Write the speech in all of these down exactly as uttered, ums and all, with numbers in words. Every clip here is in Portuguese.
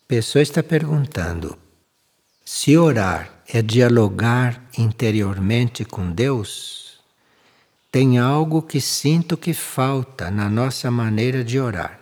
pessoa está perguntando se orar é dialogar interiormente com Deus. Tem algo que sinto que falta na nossa maneira de orar.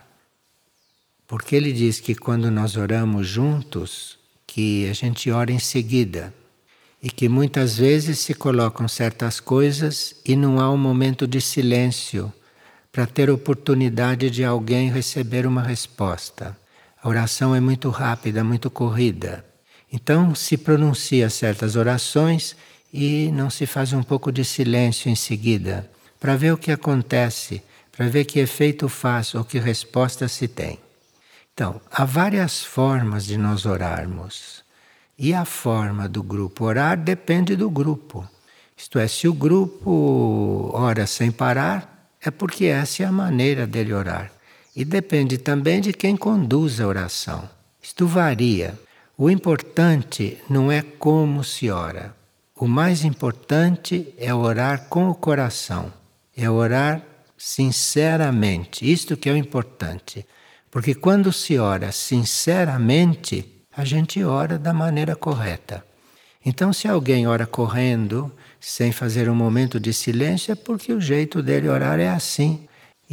Porque ele diz que quando nós oramos juntos, que a gente ora em seguida. E que muitas vezes se colocam certas coisas e não há um momento de silêncio para ter oportunidade de alguém receber uma resposta. A oração é muito rápida, muito corrida. Então se pronuncia certas orações e não se faz um pouco de silêncio em seguida, para ver o que acontece, para ver que efeito faz ou que resposta se tem. Então, há várias formas de nós orarmos. E a forma do grupo orar depende do grupo. Isto é, se o grupo ora sem parar, é porque essa é a maneira dele orar. E depende também de quem conduz a oração. Isto varia. O importante não é como se ora. O mais importante é orar com o coração. É orar sinceramente. Isto que é o importante. Porque quando se ora sinceramente, a gente ora da maneira correta. Então, se alguém ora correndo, sem fazer um momento de silêncio, é porque o jeito dele orar é assim.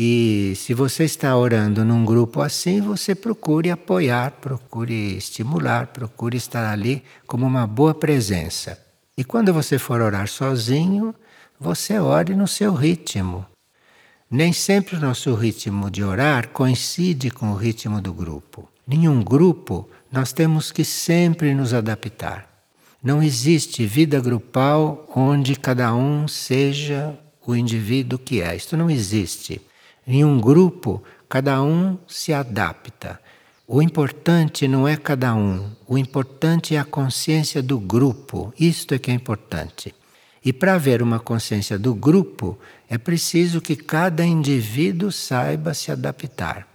E se você está orando num grupo assim, você procure apoiar, procure estimular, procure estar ali como uma boa presença. E quando você for orar sozinho, você ore no seu ritmo. Nem sempre o nosso ritmo de orar coincide com o ritmo do grupo. Nenhum grupo nós temos que sempre nos adaptar. Não existe vida grupal onde cada um seja o indivíduo que é. Isto não existe. Em um grupo, cada um se adapta. O importante não é cada um. O importante é a consciência do grupo. Isto é que é importante. E para haver uma consciência do grupo, é preciso que cada indivíduo saiba se adaptar.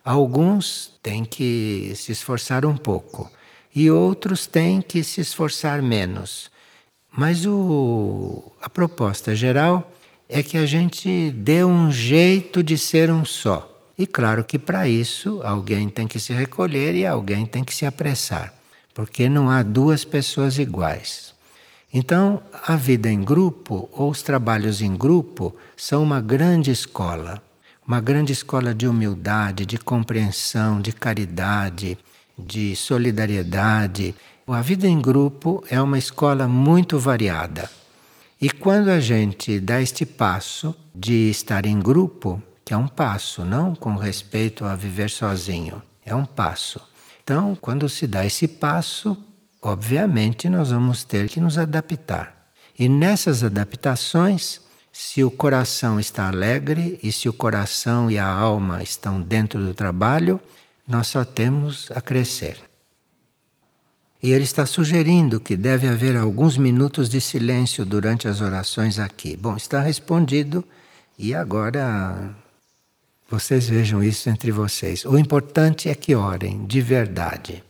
Alguns têm que se esforçar um pouco e outros têm que se esforçar menos. Mas o, a proposta geral é que a gente dê um jeito de ser um só. E claro que para isso alguém tem que se recolher e alguém tem que se apressar, porque não há duas pessoas iguais. Então, a vida em grupo ou os trabalhos em grupo são uma grande escola. Uma grande escola de humildade, de compreensão, de caridade, de solidariedade. A vida em grupo é uma escola muito variada. E quando a gente dá este passo de estar em grupo, que é um passo, não com respeito a viver sozinho, é um passo. Então, quando se dá esse passo, obviamente nós vamos ter que nos adaptar. E nessas adaptações, se o coração está alegre e se o coração e a alma estão dentro do trabalho, nós só temos a crescer. E ele está sugerindo que deve haver alguns minutos de silêncio durante as orações aqui. Bom, está respondido e agora vocês vejam isso entre vocês. O importante é que orem de verdade.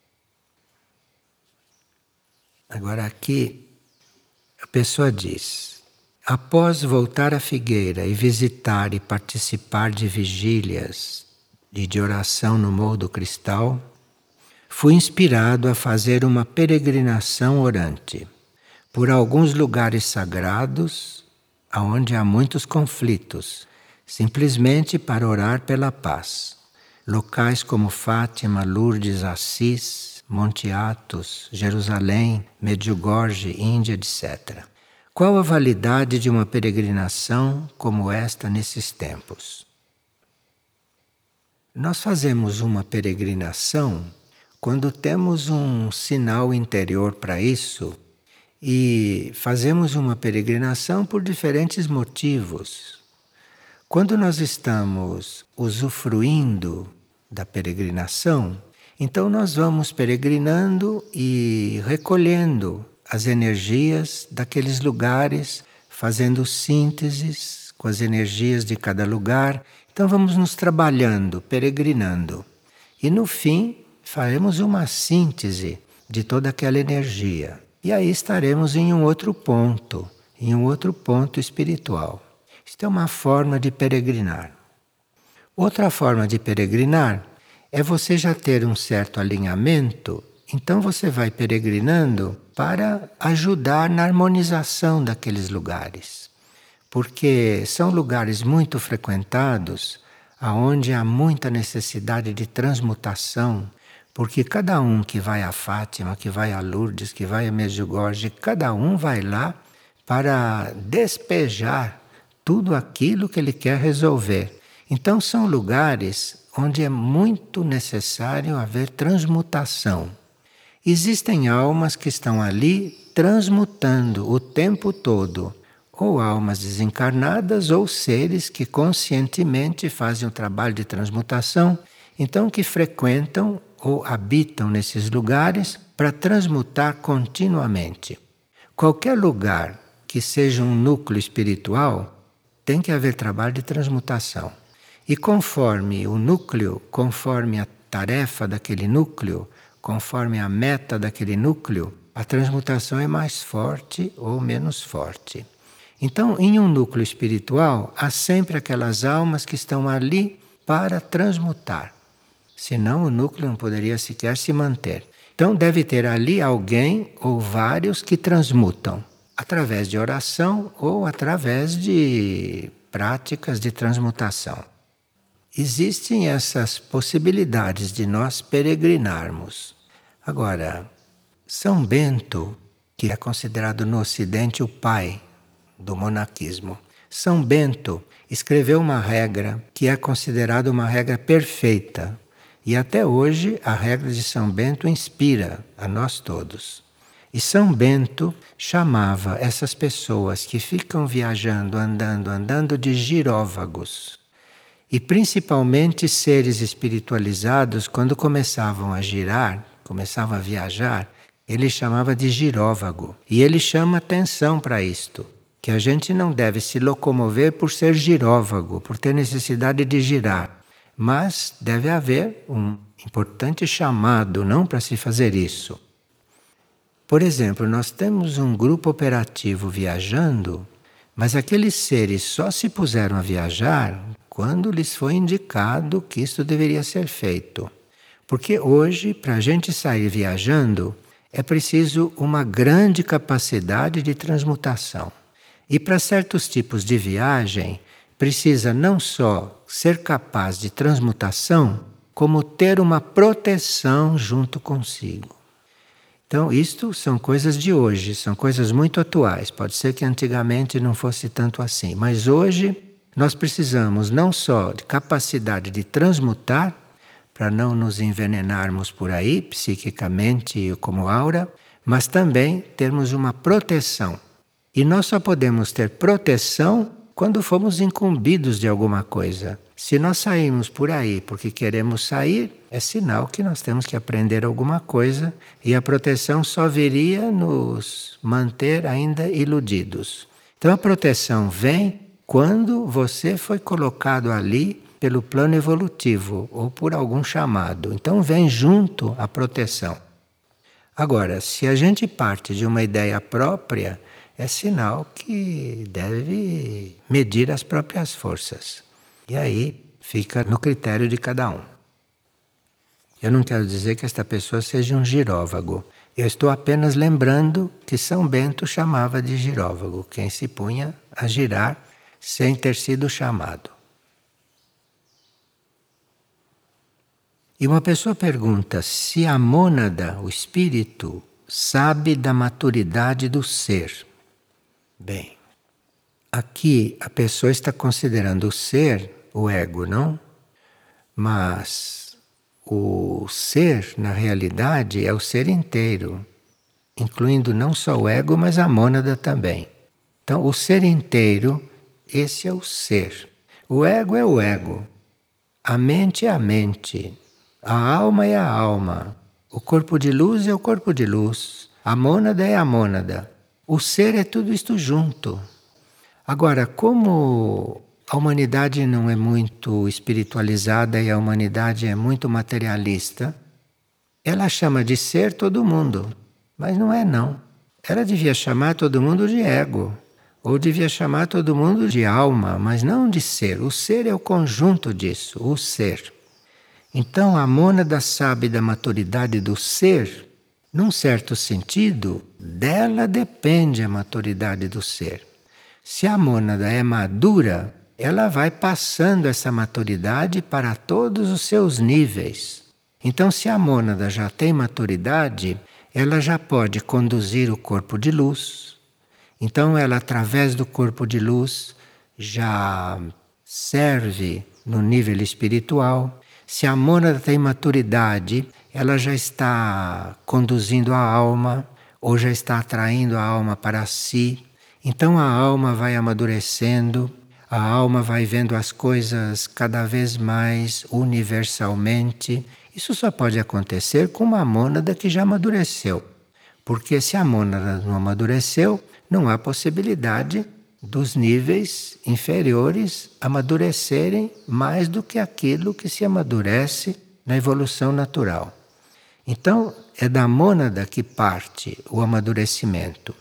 Agora aqui a pessoa diz: após voltar à Figueira e visitar e participar de vigílias e de oração no Morro do Cristal, fui inspirado a fazer uma peregrinação orante por alguns lugares sagrados onde há muitos conflitos, simplesmente para orar pela paz. Locais como Fátima, Lourdes, Assis, Monte Athos, Jerusalém, Medjugorje, Índia, etcétera. Qual a validade de uma peregrinação como esta nesses tempos? Nós fazemos uma peregrinação quando temos um sinal interior para isso e fazemos uma peregrinação por diferentes motivos. Quando nós estamos usufruindo da peregrinação, então nós vamos peregrinando e recolhendo as energias daqueles lugares, fazendo sínteses com as energias de cada lugar. Então vamos nos trabalhando, peregrinando. E no fim, faremos uma síntese de toda aquela energia. E aí estaremos em um outro ponto, em um outro ponto espiritual. Isto é uma forma de peregrinar. Outra forma de peregrinar é você já ter um certo alinhamento, então você vai peregrinando para ajudar na harmonização daqueles lugares. Porque são lugares muito frequentados, aonde há muita necessidade de transmutação, porque cada um que vai a Fátima, que vai a Lourdes, que vai a Medjugorje, cada um vai lá para despejar tudo aquilo que ele quer resolver. Então são lugares onde é muito necessário haver transmutação. Existem almas que estão ali transmutando o tempo todo, ou almas desencarnadas ou seres que conscientemente fazem o trabalho de transmutação, então que frequentam ou habitam nesses lugares para transmutar continuamente. Qualquer lugar que seja um núcleo espiritual, tem que haver trabalho de transmutação. E conforme o núcleo, conforme a tarefa daquele núcleo, conforme a meta daquele núcleo, a transmutação é mais forte ou menos forte. Então, em um núcleo espiritual, há sempre aquelas almas que estão ali para transmutar. Senão o núcleo não poderia sequer se manter. Então deve ter ali alguém ou vários que transmutam, através de oração ou através de práticas de transmutação. Existem essas possibilidades de nós peregrinarmos. Agora, São Bento, que é considerado no Ocidente o pai do monaquismo, São Bento escreveu uma regra que é considerada uma regra perfeita. E até hoje a regra de São Bento inspira a nós todos. E São Bento chamava essas pessoas que ficam viajando, andando, andando de giróvagos. E principalmente seres espiritualizados, quando começavam a girar, começavam a viajar, ele chamava de giróvago. E ele chama atenção para isto, que a gente não deve se locomover por ser giróvago, por ter necessidade de girar. Mas deve haver um importante chamado, não para se fazer isso. Por exemplo, nós temos um grupo operativo viajando, mas aqueles seres só se puseram a viajar quando lhes foi indicado que isso deveria ser feito. Porque hoje, para a gente sair viajando, é preciso uma grande capacidade de transmutação. E para certos tipos de viagem, precisa não só ser capaz de transmutação, como ter uma proteção junto consigo. Então, isto são coisas de hoje, são coisas muito atuais. Pode ser que antigamente não fosse tanto assim, mas hoje nós precisamos não só de capacidade de transmutar, para não nos envenenarmos por aí, psiquicamente como aura, mas também termos uma proteção. E nós só podemos ter proteção quando fomos incumbidos de alguma coisa. Se nós saímos por aí porque queremos sair, é sinal que nós temos que aprender alguma coisa e a proteção só viria nos manter ainda iludidos. Então a proteção vem quando você foi colocado ali pelo plano evolutivo ou por algum chamado. Então vem junto a proteção. Agora, se a gente parte de uma ideia própria, é sinal que deve medir as próprias forças. E aí fica no critério de cada um. Eu não quero dizer que esta pessoa seja um giróvago. Eu estou apenas lembrando que São Bento chamava de giróvago, quem se punha a girar sem ter sido chamado. E uma pessoa pergunta se a mônada, o espírito, sabe da maturidade do ser. Bem, aqui a pessoa está considerando o ser, o ego, não? Mas o ser, na realidade, é o ser inteiro, incluindo não só o ego, mas a mônada também. Então, o ser inteiro, esse é o ser. O ego é o ego. A mente é a mente. A alma é a alma. O corpo de luz é o corpo de luz. A mônada é a mônada. O ser é tudo isto junto. Agora, como a humanidade não é muito espiritualizada e a humanidade é muito materialista, ela chama de ser todo mundo, mas não é não. Ela devia chamar todo mundo de ego, ou devia chamar todo mundo de alma, mas não de ser. O ser é o conjunto disso, o ser. Então a mônada sabe da maturidade do ser, num certo sentido, dela depende a maturidade do ser. Se a mônada é madura, ela vai passando essa maturidade para todos os seus níveis. Então, se a mônada já tem maturidade, ela já pode conduzir o corpo de luz. Então, ela, através do corpo de luz, já serve no nível espiritual. Se a mônada tem maturidade, ela já está conduzindo a alma, ou já está atraindo a alma para si. Então, a alma vai amadurecendo, a alma vai vendo as coisas cada vez mais universalmente. Isso só pode acontecer com uma mônada que já amadureceu. Porque se a mônada não amadureceu, não há possibilidade dos níveis inferiores amadurecerem mais do que aquilo que se amadurece na evolução natural. Então, é da mônada que parte o amadurecimento.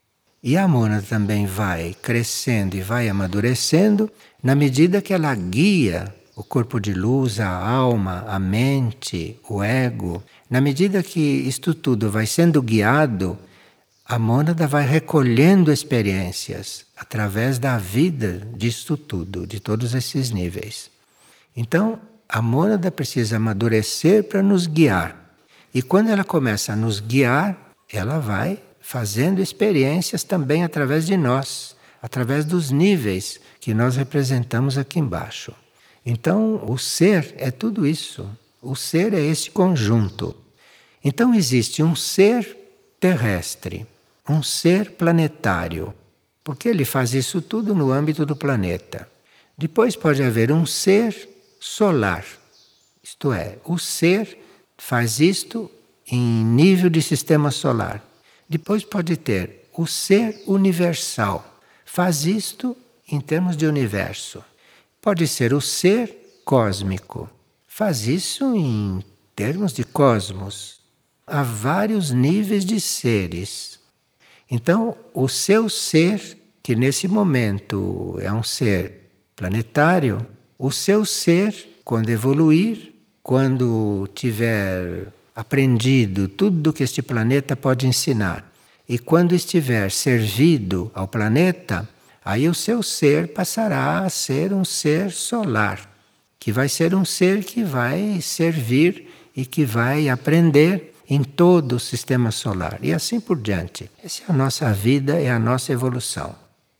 E a mônada também vai crescendo e vai amadurecendo na medida que ela guia o corpo de luz, a alma, a mente, o ego. Na medida que isto tudo vai sendo guiado, a mônada vai recolhendo experiências através da vida disto tudo, de todos esses níveis. Então, a mônada precisa amadurecer para nos guiar. E quando ela começa a nos guiar, ela vai fazendo experiências também através de nós, através dos níveis que nós representamos aqui embaixo. Então, o ser é tudo isso. O ser é esse conjunto. Então, existe um ser terrestre, um ser planetário, porque ele faz isso tudo no âmbito do planeta. Depois pode haver um ser solar, isto é, o ser faz isto em nível de sistema solar. Depois pode ter o ser universal, faz isto em termos de universo. Pode ser o ser cósmico, faz isso em termos de cosmos. Há vários níveis de seres. Então, o seu ser, que nesse momento é um ser planetário, o seu ser, quando evoluir, quando tiver aprendido tudo que este planeta pode ensinar, e quando estiver servido ao planeta, aí o seu ser passará a ser um ser solar, que vai ser um ser que vai servir e que vai aprender em todo o sistema solar, e assim por diante. Essa é a nossa vida, é a nossa evolução.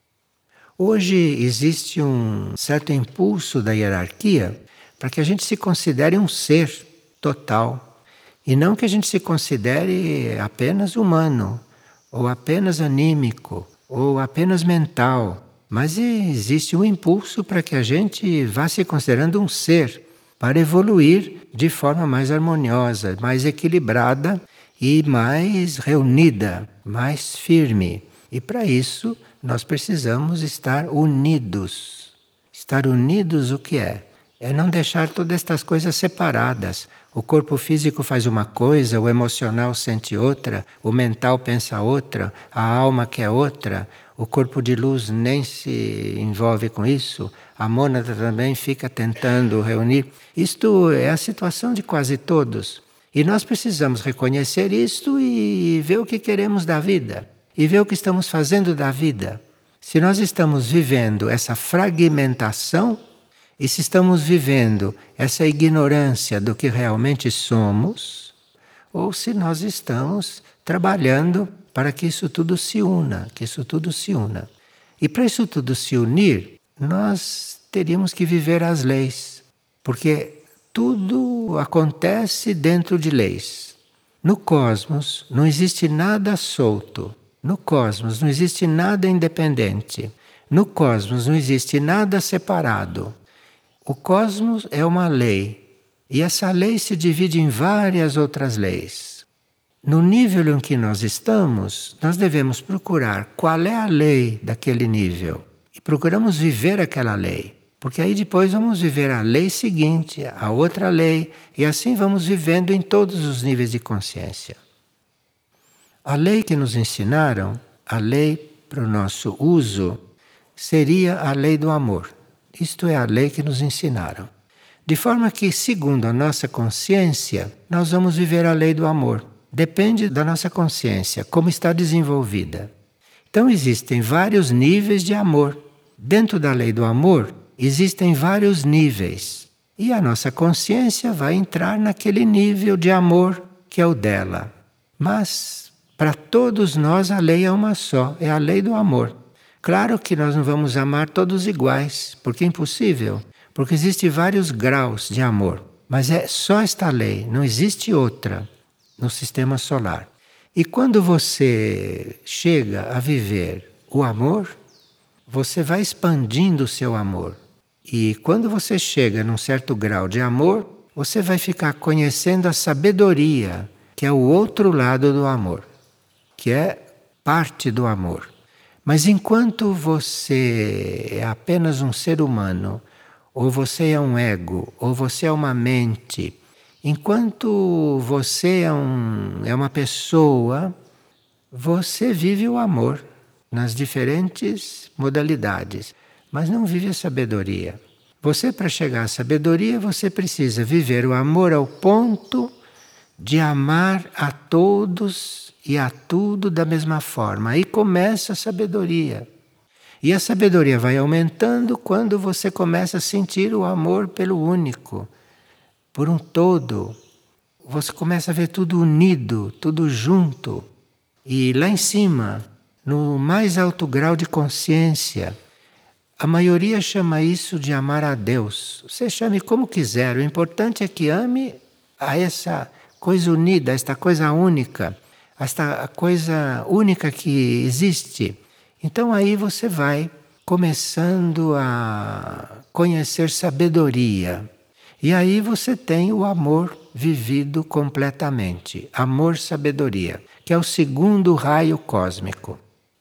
Hoje existe um certo impulso da hierarquia para que a gente se considere um ser total, e não que a gente se considere apenas humano, ou apenas anímico, ou apenas mental. Mas existe um impulso para que a gente vá se considerando um ser, para evoluir de forma mais harmoniosa, mais equilibrada e mais reunida, mais firme. E para isso nós precisamos estar unidos. Estar unidos o que é? É não deixar todas estas coisas separadas. O corpo físico faz uma coisa, o emocional sente outra, o mental pensa outra, a alma quer outra, o corpo de luz nem se envolve com isso, a mônada também fica tentando reunir. Isto é a situação de quase todos. E nós precisamos reconhecer isto e ver o que queremos da vida, e ver o que estamos fazendo da vida. Se nós estamos vivendo essa fragmentação, e se estamos vivendo essa ignorância do que realmente somos, ou se nós estamos trabalhando para que isso tudo se una, que isso tudo se una. E para isso tudo se unir, nós teríamos que viver as leis, porque tudo acontece dentro de leis. No cosmos não existe nada solto, no cosmos não existe nada independente, no cosmos não existe nada separado. O cosmos é uma lei, e essa lei se divide em várias outras leis. No nível em que nós estamos, nós devemos procurar qual é a lei daquele nível. E procuramos viver aquela lei, porque aí depois vamos viver a lei seguinte, a outra lei, e assim vamos vivendo em todos os níveis de consciência. A lei que nos ensinaram, a lei para o nosso uso, seria a lei do amor. Isto é a lei que nos ensinaram. De forma que, segundo a nossa consciência, nós vamos viver a lei do amor. Depende da nossa consciência, como está desenvolvida. Então existem vários níveis de amor. Dentro da lei do amor, existem vários níveis. E a nossa consciência vai entrar naquele nível de amor que é o dela. Mas, para todos nós, a lei é uma só, é a lei do amor. Claro que nós não vamos amar todos iguais, porque é impossível. Porque existem vários graus de amor. Mas é só esta lei, não existe outra no sistema solar. E quando você chega a viver o amor, você vai expandindo o seu amor. E quando você chega num certo grau de amor, você vai ficar conhecendo a sabedoria, que é o outro lado do amor, que é parte do amor. Mas enquanto você é apenas um ser humano, ou você é um ego, ou você é uma mente, enquanto você é, um, é uma pessoa, você vive o amor nas diferentes modalidades, mas não vive a sabedoria. Você, para chegar à sabedoria, você precisa viver o amor ao ponto de amar a todos e a tudo da mesma forma. Aí começa a sabedoria. E a sabedoria vai aumentando quando você começa a sentir o amor pelo único, por um todo. Você começa a ver tudo unido, tudo junto. E lá em cima, no mais alto grau de consciência, a maioria chama isso de amar a Deus. Você chame como quiser, o importante é que ame a essa coisa unida, a esta coisa única, a esta coisa única que existe. Então aí você vai começando a conhecer sabedoria. E aí você tem o amor vivido completamente. Amor-sabedoria, que é o segundo raio cósmico.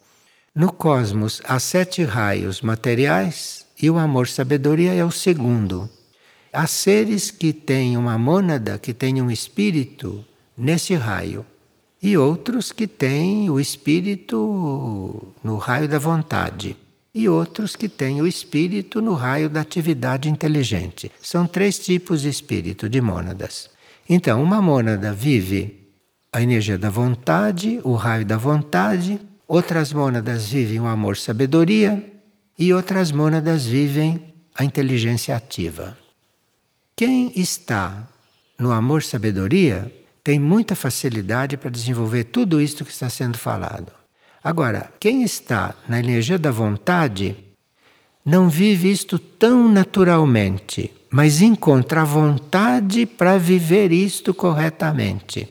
No cosmos há sete raios materiais e o amor-sabedoria é o segundo. Há seres que têm uma mônada, que têm um espírito nesse raio. E outros que têm o espírito no raio da vontade. E outros que têm o espírito no raio da atividade inteligente. São três tipos de espírito, de mônadas. Então, uma mônada vive a energia da vontade, o raio da vontade. Outras mônadas vivem o amor-sabedoria. E outras mônadas vivem a inteligência ativa. Quem está no amor-sabedoria tem muita facilidade para desenvolver tudo isto que está sendo falado. Agora, quem está na energia da vontade não vive isto tão naturalmente, mas encontra a vontade para viver isto corretamente.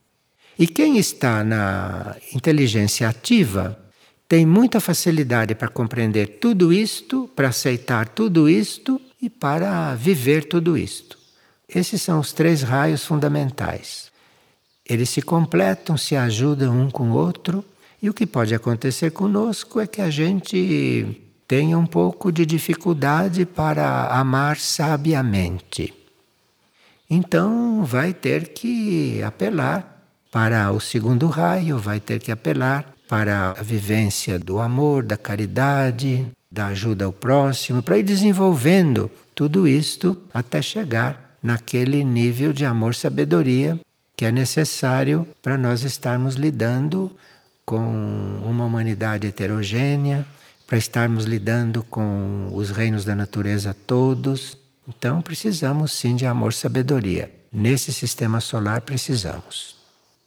E quem está na inteligência ativa tem muita facilidade para compreender tudo isto, para aceitar tudo isto e para viver tudo isto. Esses são os três raios fundamentais. Eles se completam, se ajudam um com o outro. E o que pode acontecer conosco é que a gente tenha um pouco de dificuldade para amar sabiamente. Então vai ter que apelar para o segundo raio, vai ter que apelar para a vivência do amor, da caridade, da ajuda ao próximo, para ir desenvolvendo tudo isto até chegar naquele nível de amor-sabedoria que é necessário para nós estarmos lidando com uma humanidade heterogênea, para estarmos lidando com os reinos da natureza todos. Então precisamos sim de amor-sabedoria. Nesse sistema solar precisamos.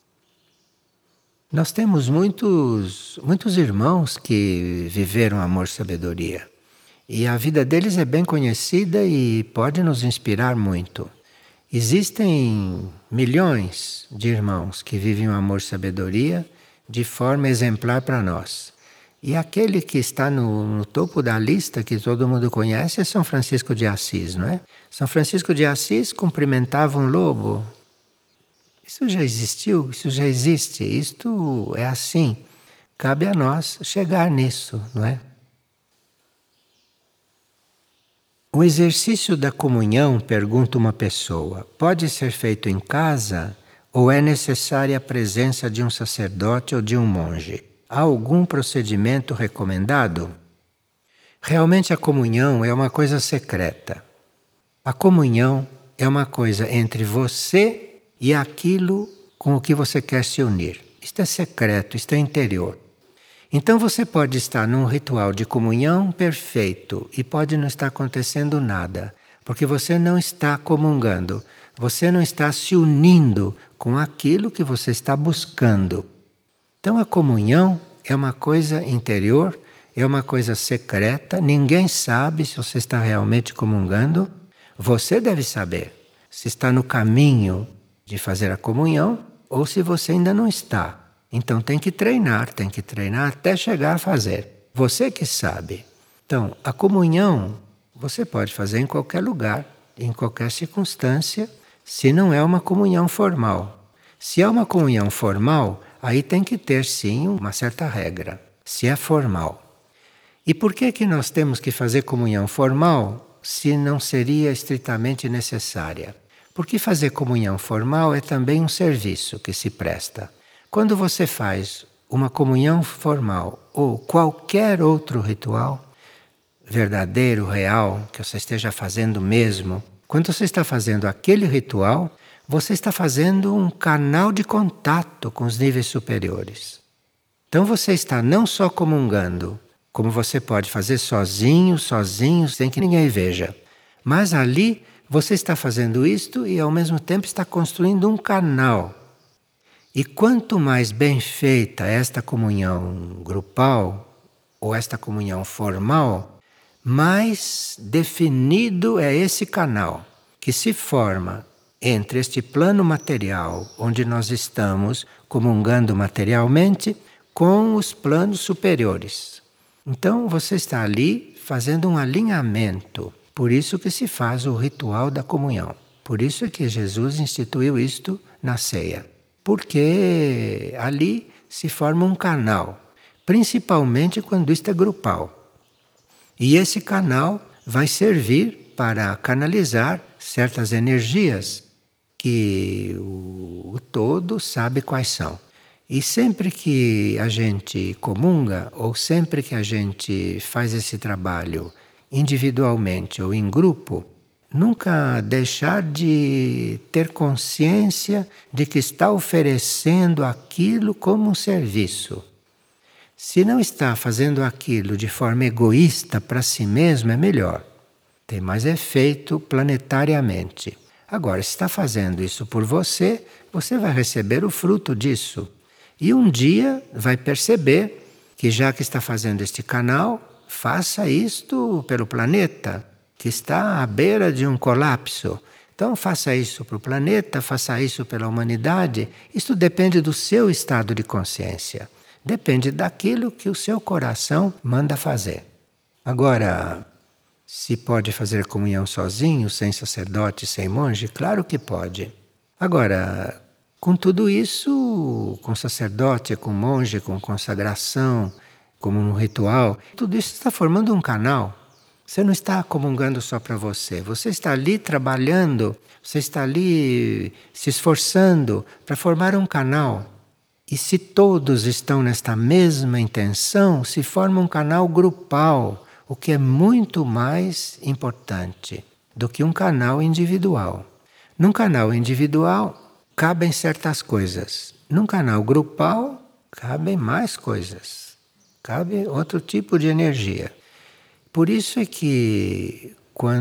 Nós temos muitos, muitos irmãos que viveram amor-sabedoria. E a vida deles é bem conhecida e pode nos inspirar muito. Existem milhões de irmãos que vivem o amor-sabedoria de forma exemplar para nós. E aquele que está no, no topo da lista, que todo mundo conhece, é São Francisco de Assis, não é? São Francisco de Assis cumprimentava um lobo. Isso já existiu, isso já existe, isto é assim. Cabe a nós chegar nisso, não é? O exercício da comunhão, pergunta uma pessoa, pode ser feito em casa ou é necessária a presença de um sacerdote ou de um monge? Há algum procedimento recomendado? Realmente a comunhão é uma coisa secreta. A comunhão é uma coisa entre você e aquilo com o que você quer se unir. Isto é secreto, isto é interior. Então você pode estar num ritual de comunhão perfeito e pode não estar acontecendo nada, porque você não está comungando, você não está se unindo com aquilo que você está buscando. Então a comunhão é uma coisa interior, é uma coisa secreta, ninguém sabe se você está realmente comungando. Você deve saber se está no caminho de fazer a comunhão ou se você ainda não está. Então tem que treinar, tem que treinar até chegar a fazer. Você que sabe. Então, a comunhão você pode fazer em qualquer lugar, em qualquer circunstância, se não é uma comunhão formal. Se é uma comunhão formal, aí tem que ter sim uma certa regra, se é formal. E por que que nós temos que fazer comunhão formal se não seria estritamente necessária? Porque fazer comunhão formal é também um serviço que se presta. Quando você faz uma comunhão formal ou qualquer outro ritual, verdadeiro, real, que você esteja fazendo mesmo, quando você está fazendo aquele ritual, você está fazendo um canal de contato com os níveis superiores. Então você está não só comungando, como você pode fazer sozinho, sozinho, sem que ninguém veja, mas ali você está fazendo isto e ao mesmo tempo está construindo um canal. E quanto mais bem feita esta comunhão grupal ou esta comunhão formal, mais definido é esse canal que se forma entre este plano material, onde nós estamos comungando materialmente, com os planos superiores. Então você está ali fazendo um alinhamento. Por isso que se faz o ritual da comunhão. Por isso é que Jesus instituiu isto na ceia. Porque ali se forma um canal, principalmente quando isto é grupal. E esse canal vai servir para canalizar certas energias que o, o todo sabe quais são. E sempre que a gente comunga, ou sempre que a gente faz esse trabalho individualmente ou em grupo, nunca deixar de ter consciência de que está oferecendo aquilo como um serviço. Se não está fazendo aquilo de forma egoísta para si mesmo, é melhor. Tem mais efeito planetariamente. Agora, se está fazendo isso por você, você vai receber o fruto disso. E um dia vai perceber que já que está fazendo este canal, faça isto pelo planeta, que está à beira de um colapso. Então faça isso para o planeta, faça isso pela humanidade. Isto depende do seu estado de consciência. Depende daquilo que o seu coração manda fazer. Agora, se pode fazer comunhão sozinho, sem sacerdote, sem monge? Claro que pode. Agora, com tudo isso, com sacerdote, com monge, com consagração, como um ritual, tudo isso está formando um canal. Você não está comungando só para você, você está ali trabalhando, você está ali se esforçando para formar um canal. E se todos estão nesta mesma intenção, se forma um canal grupal, o que é muito mais importante do que um canal individual. Num canal individual, cabem certas coisas. Num canal grupal, cabem mais coisas. Cabe outro tipo de energia. Por isso é que,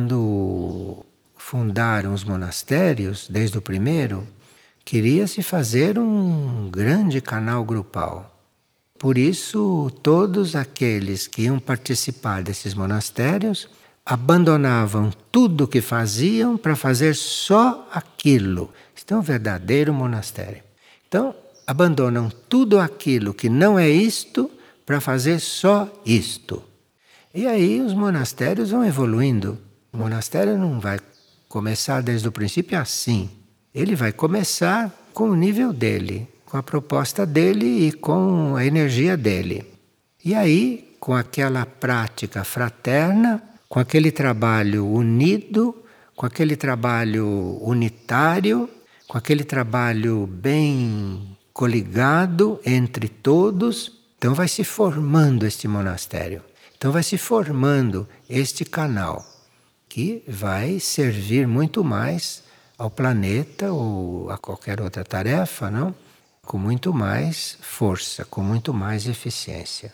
quando fundaram os monastérios, desde o primeiro, queria-se fazer um grande canal grupal. Por isso, todos aqueles que iam participar desses monastérios abandonavam tudo o que faziam para fazer só aquilo. Isto é um verdadeiro monastério. Então, abandonam tudo aquilo que não é isto para fazer só isto. E aí os monastérios vão evoluindo. O monastério não vai começar desde o princípio assim. Ele vai começar com o nível dele, com a proposta dele e com a energia dele. E aí, com aquela prática fraterna, com aquele trabalho unido, com aquele trabalho unitário, com aquele trabalho bem coligado entre todos, então vai se formando este monastério. Então vai se formando este canal. que vai servir muito mais ao planeta ou a qualquer outra tarefa, não? Com muito mais força, com muito mais eficiência.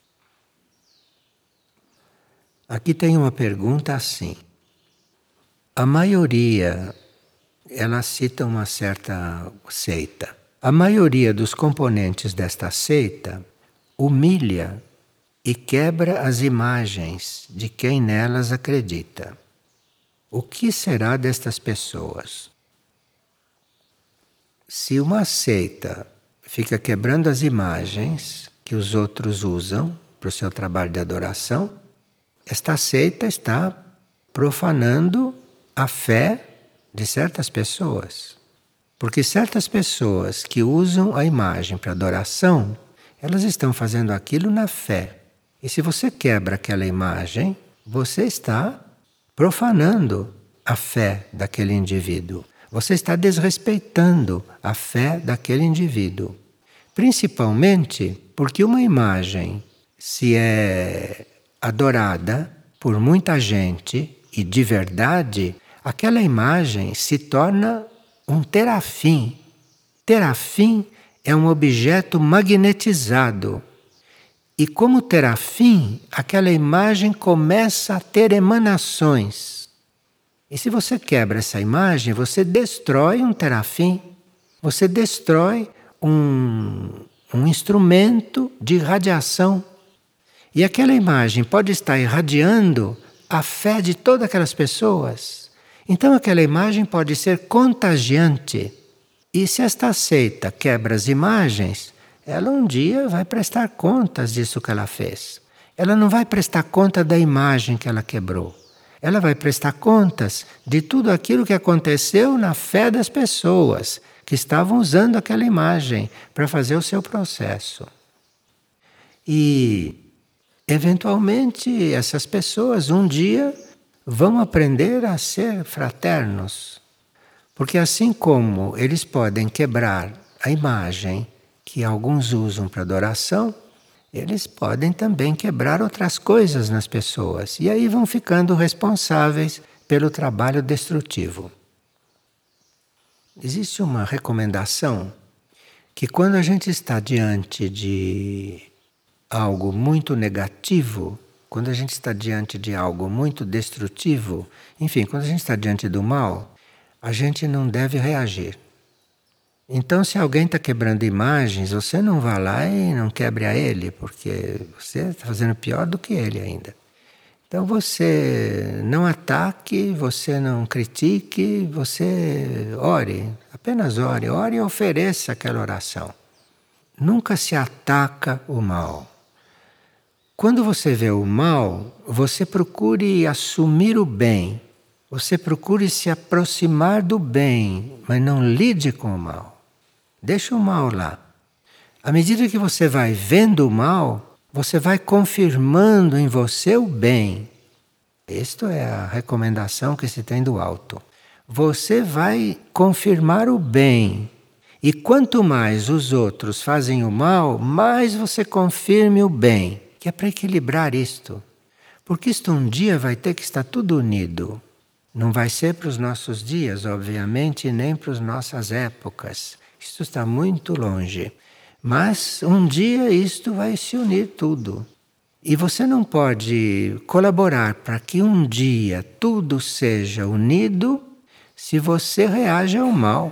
Aqui tem uma pergunta assim. A maioria, ela cita uma certa seita. A maioria dos componentes desta seita humilha e quebra as imagens de quem nelas acredita. O que será destas pessoas? Se uma seita fica quebrando as imagens que os outros usam para o seu trabalho de adoração, esta seita está profanando a fé de certas pessoas. Porque certas pessoas que usam a imagem para adoração, elas estão fazendo aquilo na fé. E se você quebra aquela imagem, você está profanando a fé daquele indivíduo. Você está desrespeitando a fé daquele indivíduo. Principalmente porque uma imagem, se é adorada por muita gente e de verdade, aquela imagem se torna um terafim. Terafim é um objeto magnetizado. E como terafim, aquela imagem começa a ter emanações. E se você quebra essa imagem, você destrói um terafim, você destrói um, um instrumento de irradiação. E aquela imagem pode estar irradiando a fé de todas aquelas pessoas. Então aquela imagem pode ser contagiante. E se esta seita quebra as imagens, ela um dia vai prestar contas disso que ela fez. Ela não vai prestar conta da imagem que ela quebrou. Ela vai prestar contas de tudo aquilo que aconteceu na fé das pessoas que estavam usando aquela imagem para fazer o seu processo. E, eventualmente, essas pessoas um dia vão aprender a ser fraternos. Porque assim como eles podem quebrar a imagem que alguns usam para adoração, eles podem também quebrar outras coisas nas pessoas. E aí vão ficando responsáveis pelo trabalho destrutivo. Existe uma recomendação que quando a gente está diante de algo muito negativo, quando a gente está diante de algo muito destrutivo, enfim, quando a gente está diante do mal, a gente não deve reagir. Então, se alguém está quebrando imagens, você não vá lá e não quebre a ele, porque você está fazendo pior do que ele ainda. Então, você não ataque, você não critique, você ore, apenas ore, ore e ofereça aquela oração. Nunca se ataca o mal. Quando você vê o mal, você procure assumir o bem, você procure se aproximar do bem, mas não lide com o mal. Deixa o mal lá. À medida que você vai vendo o mal, você vai confirmando em você o bem. Esta é a recomendação que se tem do alto. Você vai confirmar o bem. E quanto mais os outros fazem o mal, mais você confirme o bem. Que é para equilibrar isto. Porque isto um dia vai ter que estar tudo unido. Não vai ser para os nossos dias, obviamente, nem para as nossas épocas. Isto está muito longe. Mas um dia isto vai se unir tudo. E você não pode colaborar para que um dia tudo seja unido se você reage ao mal.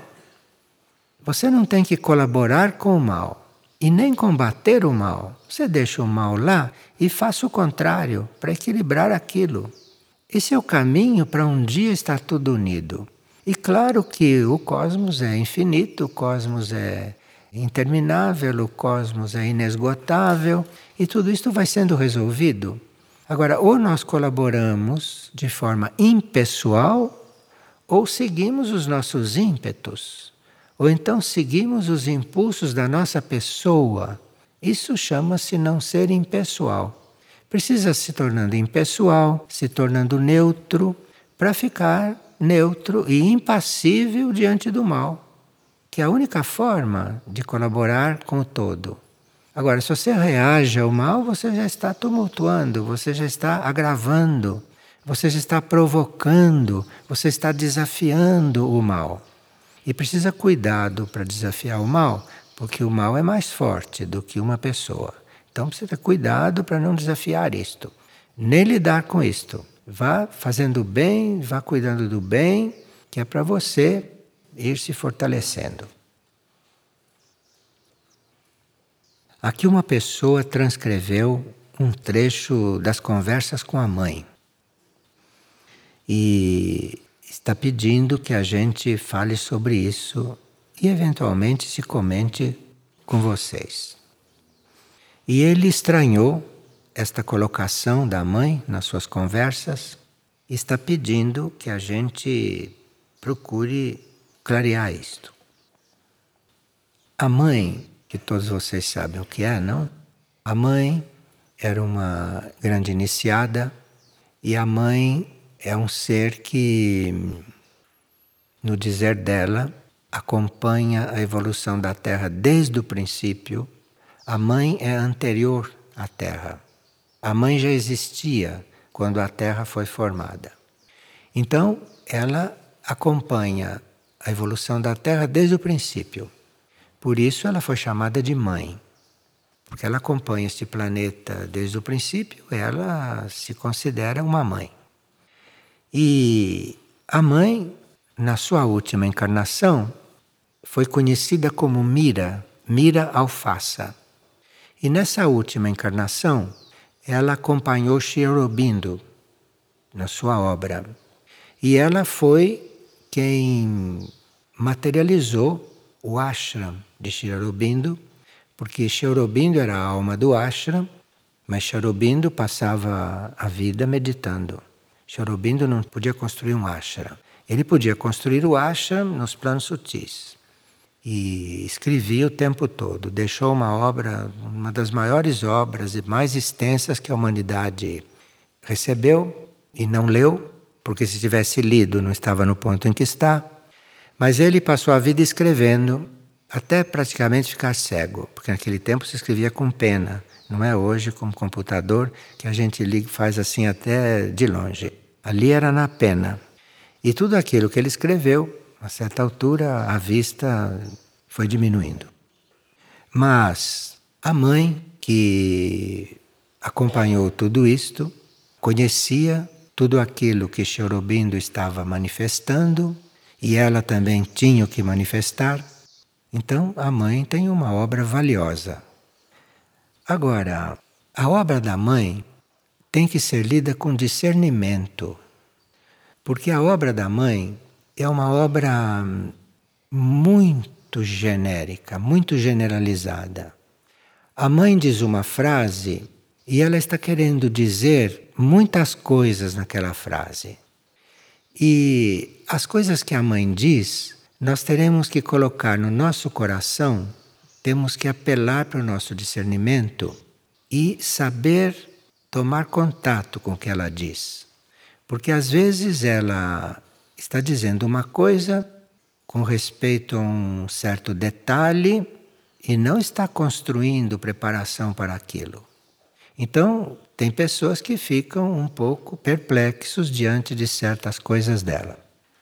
Você não tem que colaborar com o mal e nem combater o mal. Você deixa o mal lá e faça o contrário para equilibrar aquilo. Esse é o caminho para um dia estar tudo unido. E claro que o cosmos é infinito, o cosmos é interminável, o cosmos é inesgotável e tudo isto vai sendo resolvido. Agora, ou nós colaboramos de forma impessoal ou seguimos os nossos ímpetos, ou então seguimos os impulsos da nossa pessoa. Isso chama-se não ser impessoal. Precisa se tornando impessoal, se tornando neutro, para ficar neutro e impassível diante do mal, que é a única forma de colaborar com o todo. Agora, se você reage ao mal, você já está tumultuando, você já está agravando, Você está provocando, você está desafiando o mal. E precisa cuidado para desafiar o mal, porque o mal é mais forte do que uma pessoa. Então precisa ter cuidado para não desafiar isto. Nem lidar com isto. Vá fazendo o bem, vá cuidando do bem, que é para você ir se fortalecendo. Aqui uma pessoa transcreveu um trecho das conversas com a mãe. E está pedindo que a gente fale sobre isso e eventualmente se comente com vocês. E ele estranhou esta colocação da mãe nas suas conversas e está pedindo que a gente procure clarear isto. A mãe, que todos vocês sabem o que é, não? A mãe era uma grande iniciada e a mãe é um ser que, no dizer dela, acompanha a evolução da Terra desde o princípio. A mãe é anterior à Terra. A mãe já existia quando a Terra foi formada. Então, ela acompanha a evolução da Terra desde o princípio. Por isso ela foi chamada de mãe. Porque ela acompanha este planeta desde o princípio, ela se considera uma mãe. E a mãe, na sua última encarnação, foi conhecida como Mira, Mira Alfassa. E nessa última encarnação, ela acompanhou Sri Aurobindo na sua obra. E ela foi quem materializou o ashram de Sri Aurobindo, porque Sri Aurobindo era a alma do ashram, mas Sri Aurobindo passava a vida meditando. Sri Aurobindo não podia construir um ashram. Ele podia construir o ashram nos planos sutis. E escrevia o tempo todo. Deixou uma obra, uma das maiores obras e mais extensas que a humanidade recebeu e não leu, porque se tivesse lido não estava no ponto em que está. Mas ele passou a vida escrevendo até praticamente ficar cego, porque naquele tempo se escrevia com pena. Não é hoje com computador que a gente faz assim até de longe. Ali era na pena. E tudo aquilo que ele escreveu, a certa altura, a vista foi diminuindo. Mas a mãe, que acompanhou tudo isto, conhecia tudo aquilo que Sri Aurobindo estava manifestando, e ela também tinha o que manifestar. Então, a mãe tem uma obra valiosa. Agora, a obra da mãe tem que ser lida com discernimento, porque a obra da mãe é uma obra muito genérica, muito generalizada. A mãe diz uma frase e ela está querendo dizer muitas coisas naquela frase. E as coisas que a mãe diz, nós teremos que colocar no nosso coração, temos que apelar para o nosso discernimento e saber tomar contato com o que ela diz. Porque às vezes ela está dizendo uma coisa com respeito a um certo detalhe e não está construindo preparação para aquilo. Então, tem pessoas que ficam um pouco perplexos diante de certas coisas dela.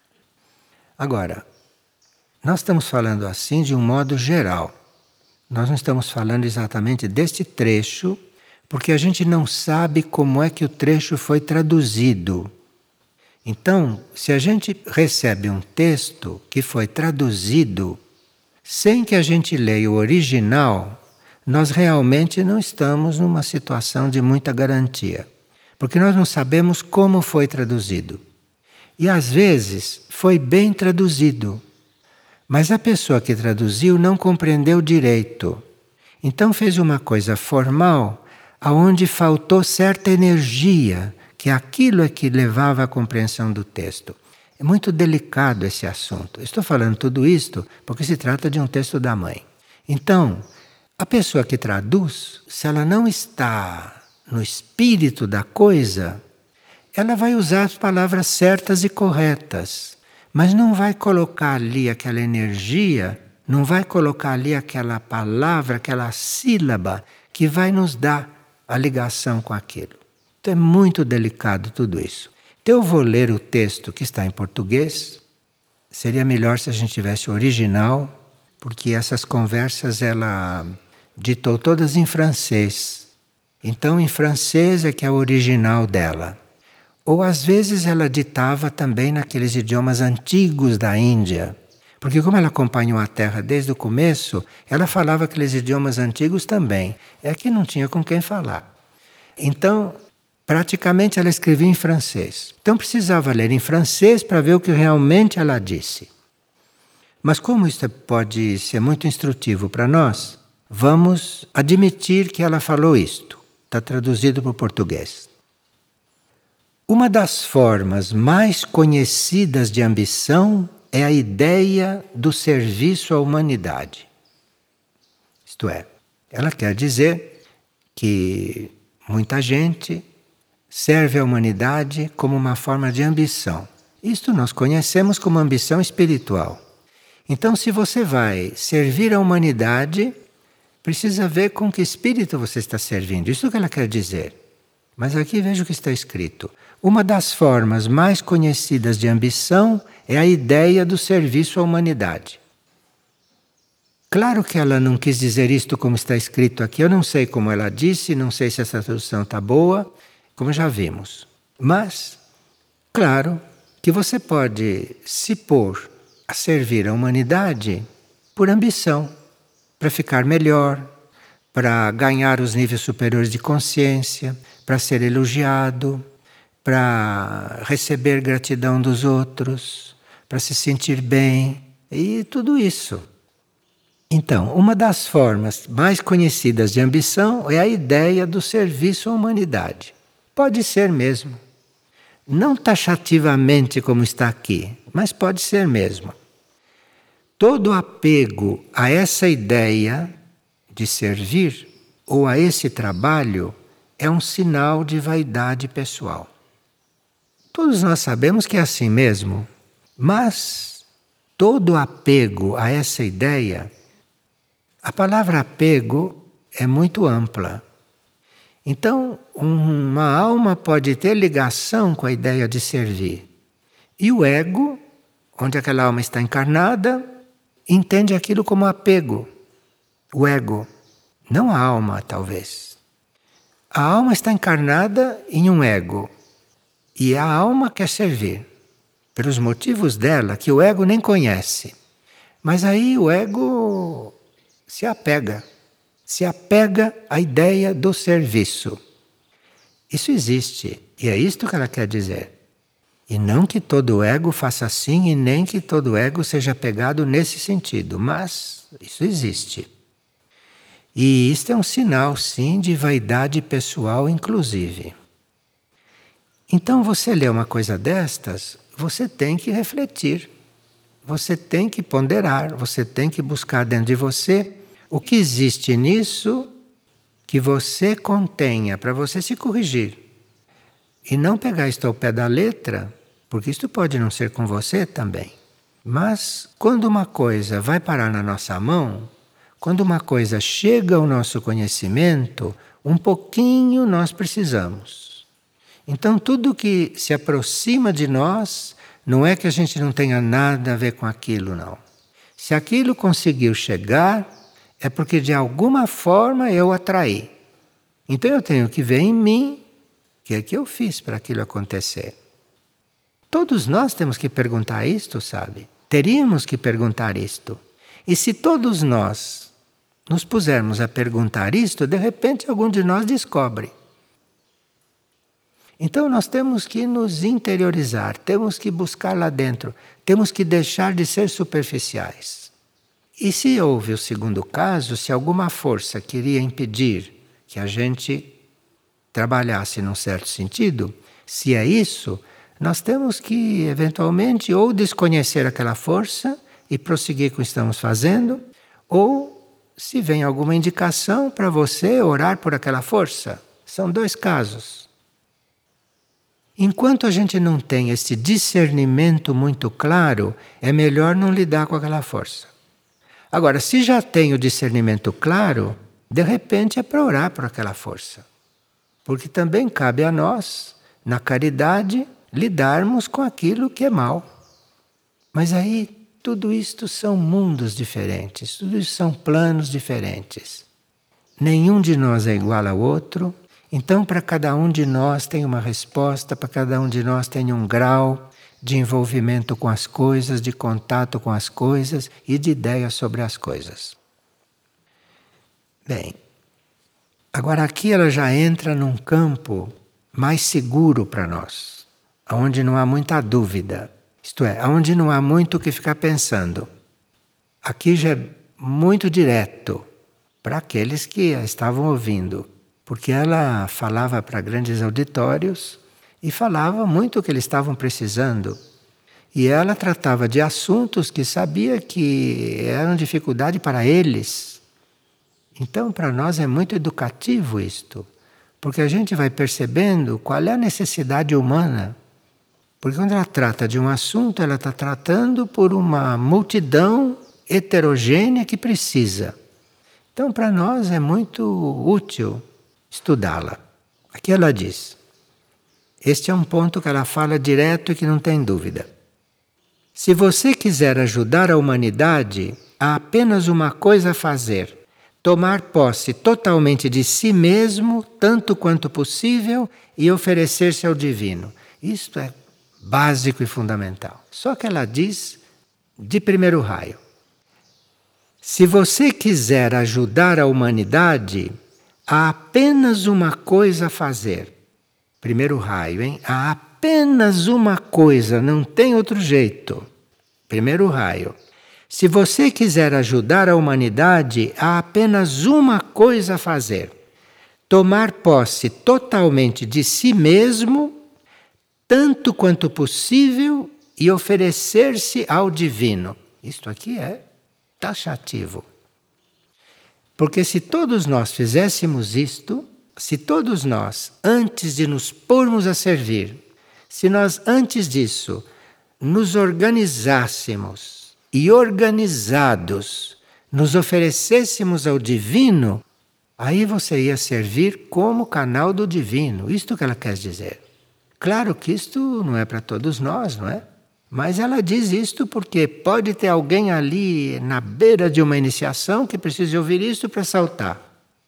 Agora, nós estamos falando assim de um modo geral. Nós não estamos falando exatamente deste trecho, porque a gente não sabe como é que o trecho foi traduzido. Então, se a gente recebe um texto que foi traduzido, sem que a gente leia o original, nós realmente não estamos numa situação de muita garantia. Porque nós não sabemos como foi traduzido. E às vezes foi bem traduzido, mas a pessoa que traduziu não compreendeu direito. Então fez uma coisa formal, aonde faltou certa energia, que aquilo é que levava à compreensão do texto. É muito delicado esse assunto. Estou falando tudo isto porque se trata de um texto da mãe. Então, a pessoa que traduz, se ela não está no espírito da coisa, ela vai usar as palavras certas e corretas, mas não vai colocar ali aquela energia, não vai colocar ali aquela palavra, aquela sílaba que vai nos dar a ligação com aquilo. Então é muito delicado tudo isso. Então eu vou ler o texto que está em português. Seria melhor se a gente tivesse o original, porque essas conversas ela ditou todas em francês. Então em francês é que é o original dela. Ou às vezes ela ditava também naqueles idiomas antigos da Índia. Porque como ela acompanhou a Terra desde o começo, ela falava aqueles idiomas antigos também. É que não tinha com quem falar. Então, praticamente ela escrevia em francês. Então precisava ler em francês para ver o que realmente ela disse. Mas como isso pode ser muito instrutivo para nós, vamos admitir que ela falou isto. Está traduzido para o português. Uma das formas mais conhecidas de ambição é a ideia do serviço à humanidade. Isto é, ela quer dizer que muita gente serve à humanidade como uma forma de ambição. Isto nós conhecemos como ambição espiritual. Então, se você vai servir à humanidade, precisa ver com que espírito você está servindo. Isso que ela quer dizer. Mas aqui veja o que está escrito. Uma das formas mais conhecidas de ambição é a ideia do serviço à humanidade. Claro que ela não quis dizer isto como está escrito aqui. Eu não sei como ela disse, não sei se essa tradução está boa, como já vimos. Mas, claro, que você pode se pôr a servir a humanidade por ambição, para ficar melhor, para ganhar os níveis superiores de consciência, para ser elogiado, para receber gratidão dos outros, para se sentir bem e tudo isso. Então, uma das formas mais conhecidas de ambição é a ideia do serviço à humanidade. Pode ser mesmo. Não taxativamente como está aqui, mas pode ser mesmo. Todo apego a essa ideia de servir ou a esse trabalho é um sinal de vaidade pessoal. Todos nós sabemos que é assim mesmo, mas todo apego a essa ideia, a palavra apego é muito ampla. Então, uma alma pode ter ligação com a ideia de servir. E o ego, onde aquela alma está encarnada, entende aquilo como apego. O ego, não a alma, talvez. A alma está encarnada em um ego. E a alma quer servir, pelos motivos dela, que o ego nem conhece. Mas aí o ego se apega, se apega à ideia do serviço. Isso existe, e é isto que ela quer dizer. E não que todo ego faça assim, e nem que todo ego seja apegado nesse sentido, mas isso existe. E isto é um sinal, sim, de vaidade pessoal, inclusive. Então, você lê uma coisa destas, você tem que refletir, você tem que ponderar, você tem que buscar dentro de você o que existe nisso que você contenha para você se corrigir. E não pegar isto ao pé da letra, porque isto pode não ser com você também. Mas quando uma coisa vai parar na nossa mão, quando uma coisa chega ao nosso conhecimento, um pouquinho nós precisamos. Então, tudo que se aproxima de nós, não é que a gente não tenha nada a ver com aquilo, não. Se aquilo conseguiu chegar, é porque de alguma forma eu atraí. Então, eu tenho que ver em mim o que é que eu fiz para aquilo acontecer. Todos nós temos que perguntar isto, sabe? Teríamos que perguntar isto. E se todos nós nos pusermos a perguntar isto, de repente algum de nós descobre. Então nós temos que nos interiorizar, temos que buscar lá dentro, temos que deixar de ser superficiais. E se houve o segundo caso, se alguma força queria impedir que a gente trabalhasse num certo sentido, se é isso, nós temos que eventualmente ou desconhecer aquela força e prosseguir com o que estamos fazendo, ou se vem alguma indicação para você orar por aquela força. São dois casos. Enquanto a gente não tem esse discernimento muito claro, é melhor não lidar com aquela força. Agora, se já tem o discernimento claro, de repente é para orar por aquela força. Porque também cabe a nós, na caridade, lidarmos com aquilo que é mal. Mas aí tudo isto são mundos diferentes, tudo isso são planos diferentes. Nenhum de nós é igual ao outro, então para cada um de nós tem uma resposta, para cada um de nós tem um grau de envolvimento com as coisas, de contato com as coisas e de ideia sobre as coisas. Bem, agora aqui ela já entra num campo mais seguro para nós, onde não há muita dúvida, isto é, onde não há muito o que ficar pensando. Aqui já é muito direto para aqueles que a estavam ouvindo, porque ela falava para grandes auditórios e falava muito o que eles estavam precisando. E ela tratava de assuntos que sabia que eram dificuldade para eles. Então, para nós é muito educativo isto, porque a gente vai percebendo qual é a necessidade humana. Porque quando ela trata de um assunto, ela está tratando por uma multidão heterogênea que precisa. Então, para nós é muito útil estudá-la. Aqui ela diz, este é um ponto que ela fala direto e que não tem dúvida. Se você quiser ajudar a humanidade, há apenas uma coisa a fazer: tomar posse totalmente de si mesmo, tanto quanto possível, e oferecer-se ao divino. Isto é básico e fundamental. Só que ela diz de primeiro raio. Se você quiser ajudar a humanidade, há apenas uma coisa a fazer. Primeiro raio, hein? Há apenas uma coisa, não tem outro jeito. Primeiro raio. Se você quiser ajudar a humanidade, há apenas uma coisa a fazer: tomar posse totalmente de si mesmo, tanto quanto possível, e oferecer-se ao divino. Isto aqui é taxativo. Porque se todos nós fizéssemos isto, se todos nós, antes de nos pormos a servir, se nós antes disso nos organizássemos e organizados nos oferecêssemos ao divino, aí você ia servir como canal do divino. Isto que ela quer dizer. Claro que isto não é para todos nós, não é? Mas ela diz isto porque pode ter alguém ali na beira de uma iniciação que precise ouvir isto para saltar.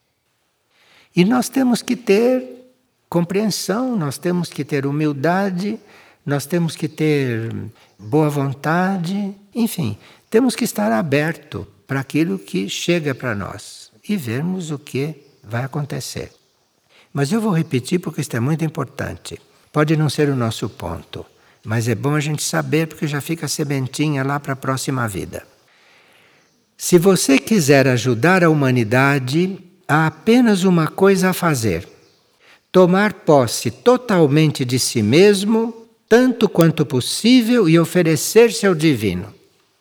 E nós temos que ter compreensão, nós temos que ter humildade, nós temos que ter boa vontade, enfim, temos que estar aberto para aquilo que chega para nós e vermos o que vai acontecer. Mas eu vou repetir porque isto é muito importante. Pode não ser o nosso ponto, mas é bom a gente saber porque já fica a sementinha lá para a próxima vida. Se você quiser ajudar a humanidade, há apenas uma coisa a fazer: tomar posse totalmente de si mesmo, tanto quanto possível, e oferecer-se ao divino.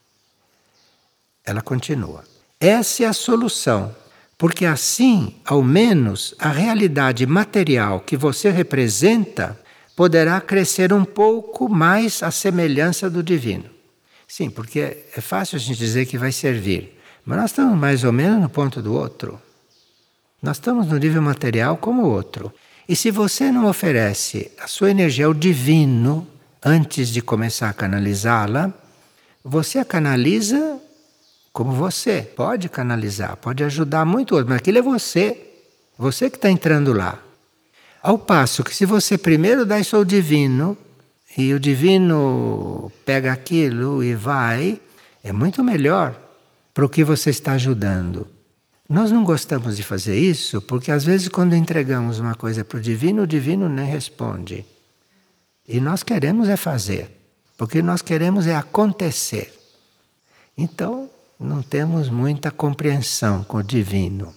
Ela continua. Essa é a solução, porque assim, ao menos, a realidade material que você representa poderá crescer um pouco mais à semelhança do divino. Sim, porque é fácil a gente dizer que vai servir, mas nós estamos mais ou menos no ponto do outro. Nós estamos no nível material como o outro. E se você não oferece a sua energia ao divino antes de começar a canalizá-la, você a canaliza como você. Pode canalizar, pode ajudar muito outro, mas aquilo é você. Você que está entrando lá. Ao passo que se você primeiro dá isso ao divino, e o divino pega aquilo e vai, é muito melhor para o que você está ajudando. Nós não gostamos de fazer isso porque às vezes quando entregamos uma coisa para o divino, o divino nem responde. E nós queremos é fazer, porque nós queremos é acontecer. Então não temos muita compreensão com o divino.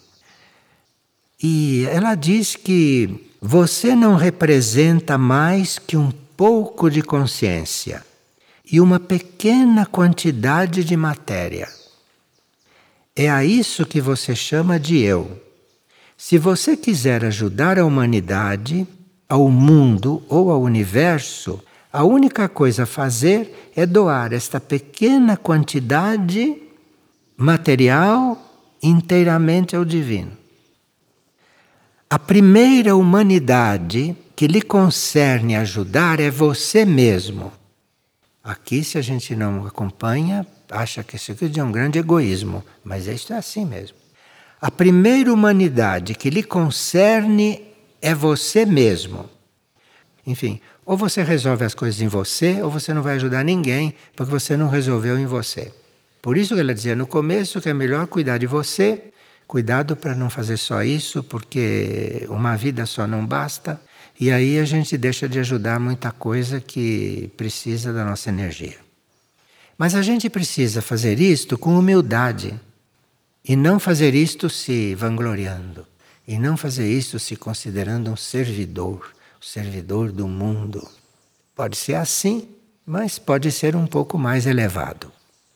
E ela diz que você não representa mais que um pouco de consciência e uma pequena quantidade de matéria. É a isso que você chama de eu. Se você quiser ajudar a humanidade, ao mundo ou ao universo, a única coisa a fazer é doar esta pequena quantidade material inteiramente ao divino. A primeira humanidade que lhe concerne ajudar é você mesmo. Aqui, se a gente não acompanha, acha que isso aqui é um grande egoísmo, mas isso é assim mesmo. A primeira humanidade que lhe concerne é você mesmo. Enfim, ou você resolve as coisas em você, ou você não vai ajudar ninguém, porque você não resolveu em você. Por isso que ela dizia no começo que é melhor cuidar de você. Cuidado para não fazer só isso, porque uma vida só não basta. E aí a gente deixa de ajudar muita coisa que precisa da nossa energia. Mas a gente precisa fazer isto com humildade. E não fazer isto se vangloriando. E não fazer isto se considerando um servidor. O servidor do mundo. Pode ser assim, mas pode ser um pouco mais elevado.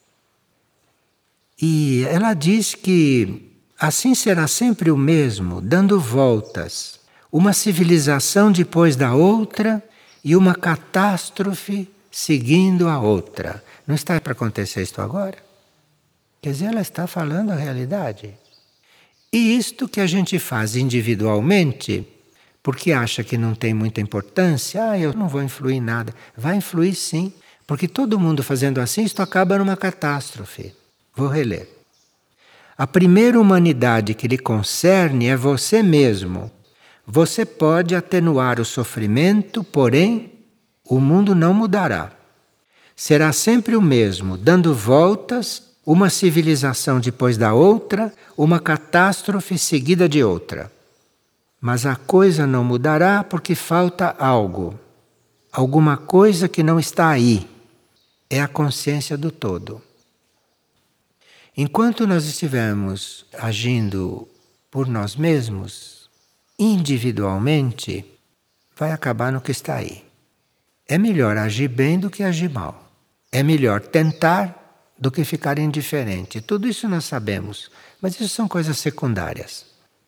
E ela diz que assim será sempre o mesmo, dando voltas. Uma civilização depois da outra e uma catástrofe seguindo a outra. Não está para acontecer isto agora? Quer dizer, ela está falando a realidade. E isto que a gente faz individualmente, porque acha que não tem muita importância, ah, eu não vou influir em nada. Vai influir sim, porque todo mundo fazendo assim, isto acaba numa catástrofe. Vou reler. A primeira humanidade que lhe concerne é você mesmo. Você pode atenuar o sofrimento, porém, o mundo não mudará. Será sempre o mesmo, dando voltas, uma civilização depois da outra, uma catástrofe seguida de outra. Mas a coisa não mudará porque falta algo. Alguma coisa que não está aí. É a consciência do todo. Enquanto nós estivermos agindo por nós mesmos, individualmente, vai acabar no que está aí. É melhor agir bem do que agir mal. É melhor tentar do que ficar indiferente. Tudo isso nós sabemos, mas isso são coisas secundárias.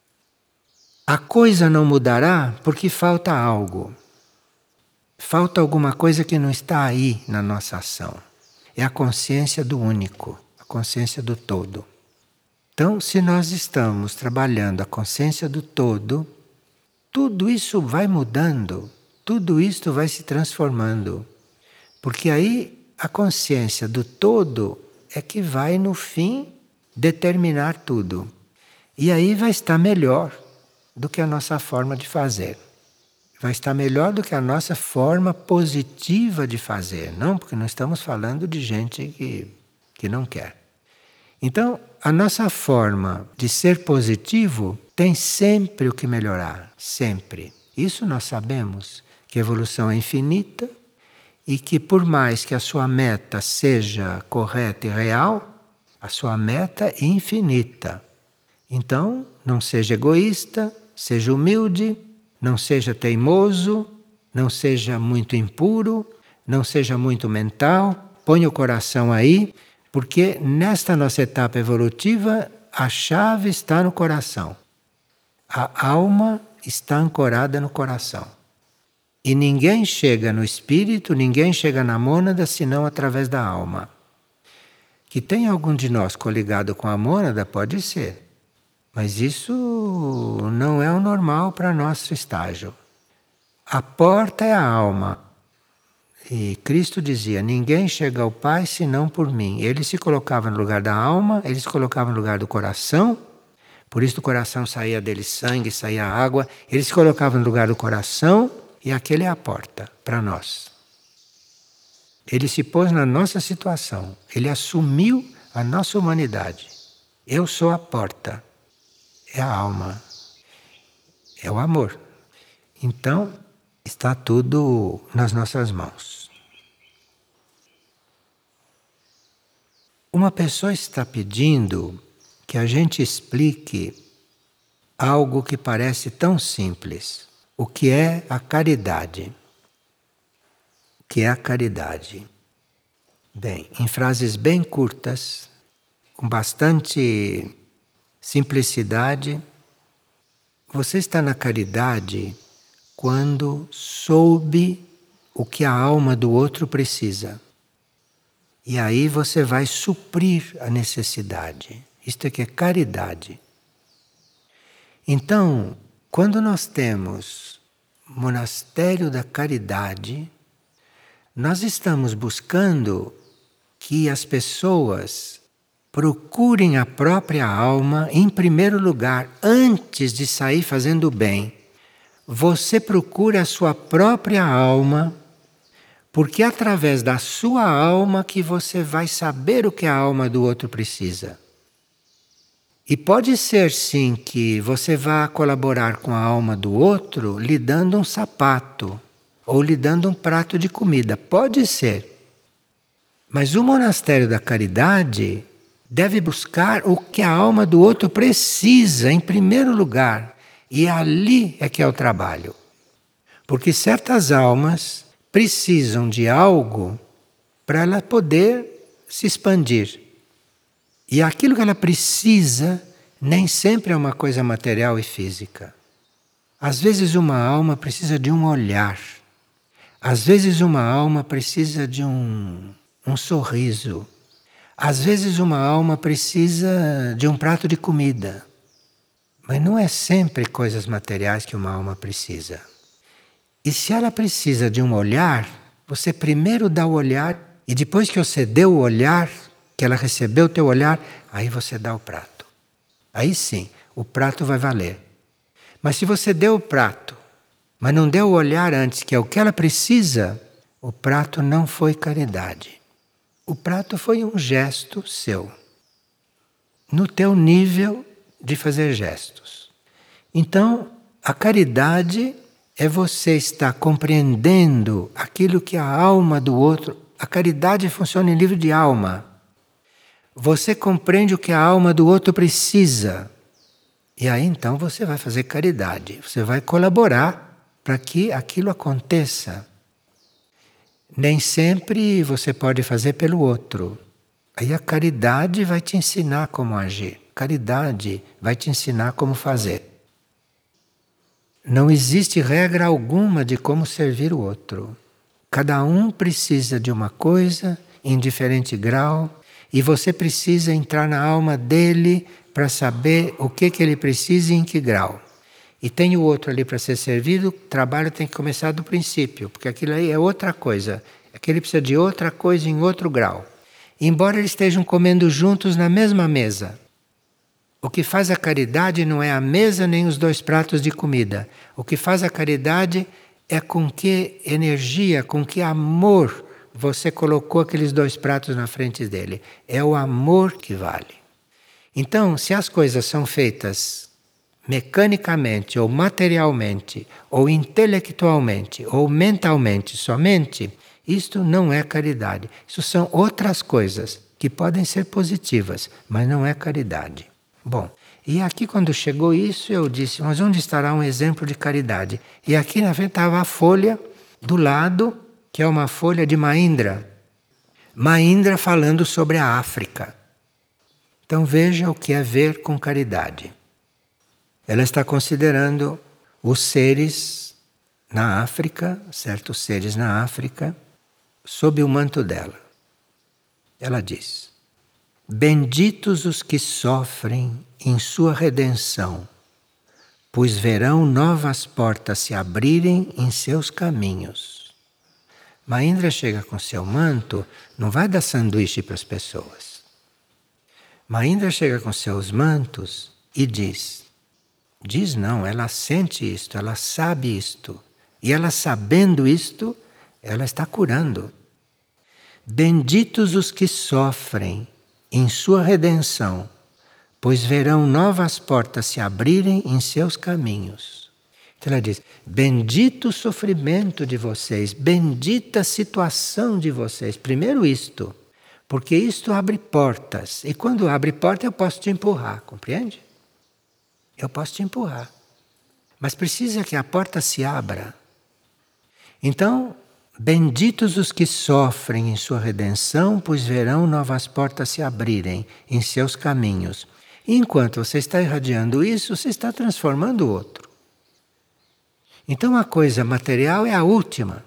A coisa não mudará porque falta algo. Falta alguma coisa que não está aí na nossa ação. É a consciência do único. Consciência do todo. Então, se nós estamos trabalhando a consciência do todo, tudo isso vai mudando, tudo isso vai se transformando. Porque aí a consciência do todo é que vai, no fim, determinar tudo. E aí vai estar melhor do que a nossa forma de fazer. Vai estar melhor do que a nossa forma positiva de fazer. Não, porque não estamos falando de gente que, que não quer. Então, a nossa forma de ser positivo tem sempre o que melhorar, sempre. Isso nós sabemos, que a evolução é infinita e que por mais que a sua meta seja correta e real, a sua meta é infinita. Então, não seja egoísta, seja humilde, não seja teimoso, não seja muito impuro, não seja muito mental, ponha o coração aí. Porque nesta nossa etapa evolutiva, a chave está no coração. A alma está ancorada no coração. E ninguém chega no espírito, ninguém chega na mônada, senão através da alma. Que tem algum de nós coligado com a mônada, pode ser. Mas isso não é o normal para nosso estágio. A porta é a alma. E Cristo dizia, ninguém chega ao Pai senão por mim. Ele se colocava no lugar da alma, ele se colocava no lugar do coração, por isso do coração saía dele sangue, saía água, ele se colocava no lugar do coração e aquele é a porta para nós. Ele se pôs na nossa situação, ele assumiu a nossa humanidade. Eu sou a porta, é a alma, é o amor. Então, está tudo nas nossas mãos. Uma pessoa está pedindo que a gente explique algo que parece tão simples. O que é a caridade? O que é a caridade? Bem, em frases bem curtas, com bastante simplicidade, você está na caridade quando soube o que a alma do outro precisa. E aí você vai suprir a necessidade. Isto é que é caridade. Então, quando nós temos monastério da caridade, nós estamos buscando que as pessoas procurem a própria alma em primeiro lugar, antes de sair fazendo o bem. Você procura a sua própria alma, porque é através da sua alma que você vai saber o que a alma do outro precisa. E pode ser sim que você vá colaborar com a alma do outro lhe dando um sapato ou lhe dando um prato de comida. Pode ser. Mas o monastério da caridade deve buscar o que a alma do outro precisa em primeiro lugar. E ali é que é o trabalho. Porque certas almas precisam de algo para ela poder se expandir. E aquilo que ela precisa nem sempre é uma coisa material e física. Às vezes uma alma precisa de um olhar. Às vezes uma alma precisa de um, um sorriso. Às vezes uma alma precisa de um prato de comida. Mas não é sempre coisas materiais que uma alma precisa. E se ela precisa de um olhar, você primeiro dá o olhar e depois que você deu o olhar, que ela recebeu o teu olhar, aí você dá o prato. Aí sim, o prato vai valer. Mas se você deu o prato, mas não deu o olhar antes, que é o que ela precisa, o prato não foi caridade. O prato foi um gesto seu, no teu nível de fazer gestos. Então, a caridade é você estar compreendendo aquilo que a alma do outro... A caridade funciona em nível de alma. Você compreende o que a alma do outro precisa. E aí então você vai fazer caridade. Você vai colaborar para que aquilo aconteça. Nem sempre você pode fazer pelo outro. Aí a caridade vai te ensinar como agir. Caridade vai te ensinar como fazer. Não existe regra alguma de como servir o outro. Cada um precisa de uma coisa em diferente grau. E você precisa entrar na alma dele para saber o que, que ele precisa e em que grau. E tem o outro ali para ser servido, o trabalho tem que começar do princípio, porque aquilo aí é outra coisa. Aquele precisa de outra coisa em outro grau. Embora eles estejam comendo juntos na mesma mesa. O que faz a caridade não é a mesa nem os dois pratos de comida. O que faz a caridade é com que energia, com que amor você colocou aqueles dois pratos na frente dele. É o amor que vale. Então, se as coisas são feitas mecanicamente, ou materialmente, ou intelectualmente, ou mentalmente somente, isto não é caridade. Isso são outras coisas que podem ser positivas, mas não é caridade. Bom, e aqui quando chegou isso, eu disse, mas onde estará um exemplo de caridade? E aqui na frente estava a folha do lado, que é uma folha de Mahindra. Mahindra falando sobre a África. Então veja o que é ver com caridade. Ela está considerando os seres na África, certos seres na África, sob o manto dela. Ela diz: benditos os que sofrem em sua redenção, pois verão novas portas se abrirem em seus caminhos. Mahindra chega com seu manto, não vai dar sanduíche para as pessoas. Mahindra chega com seus mantos e diz, diz não, ela sente isto, ela sabe isto. E ela sabendo isto, ela está curando. Benditos os que sofrem em sua redenção, pois verão novas portas se abrirem em seus caminhos. Então ela diz, bendito o sofrimento de vocês, bendita a situação de vocês. Primeiro isto, porque isto abre portas. E quando abre porta eu posso te empurrar, compreende? Eu posso te empurrar. Mas precisa que a porta se abra. Então, benditos os que sofrem em sua redenção, pois verão novas portas se abrirem em seus caminhos. E enquanto você está irradiando isso, você está transformando o outro. Então a coisa material é a última.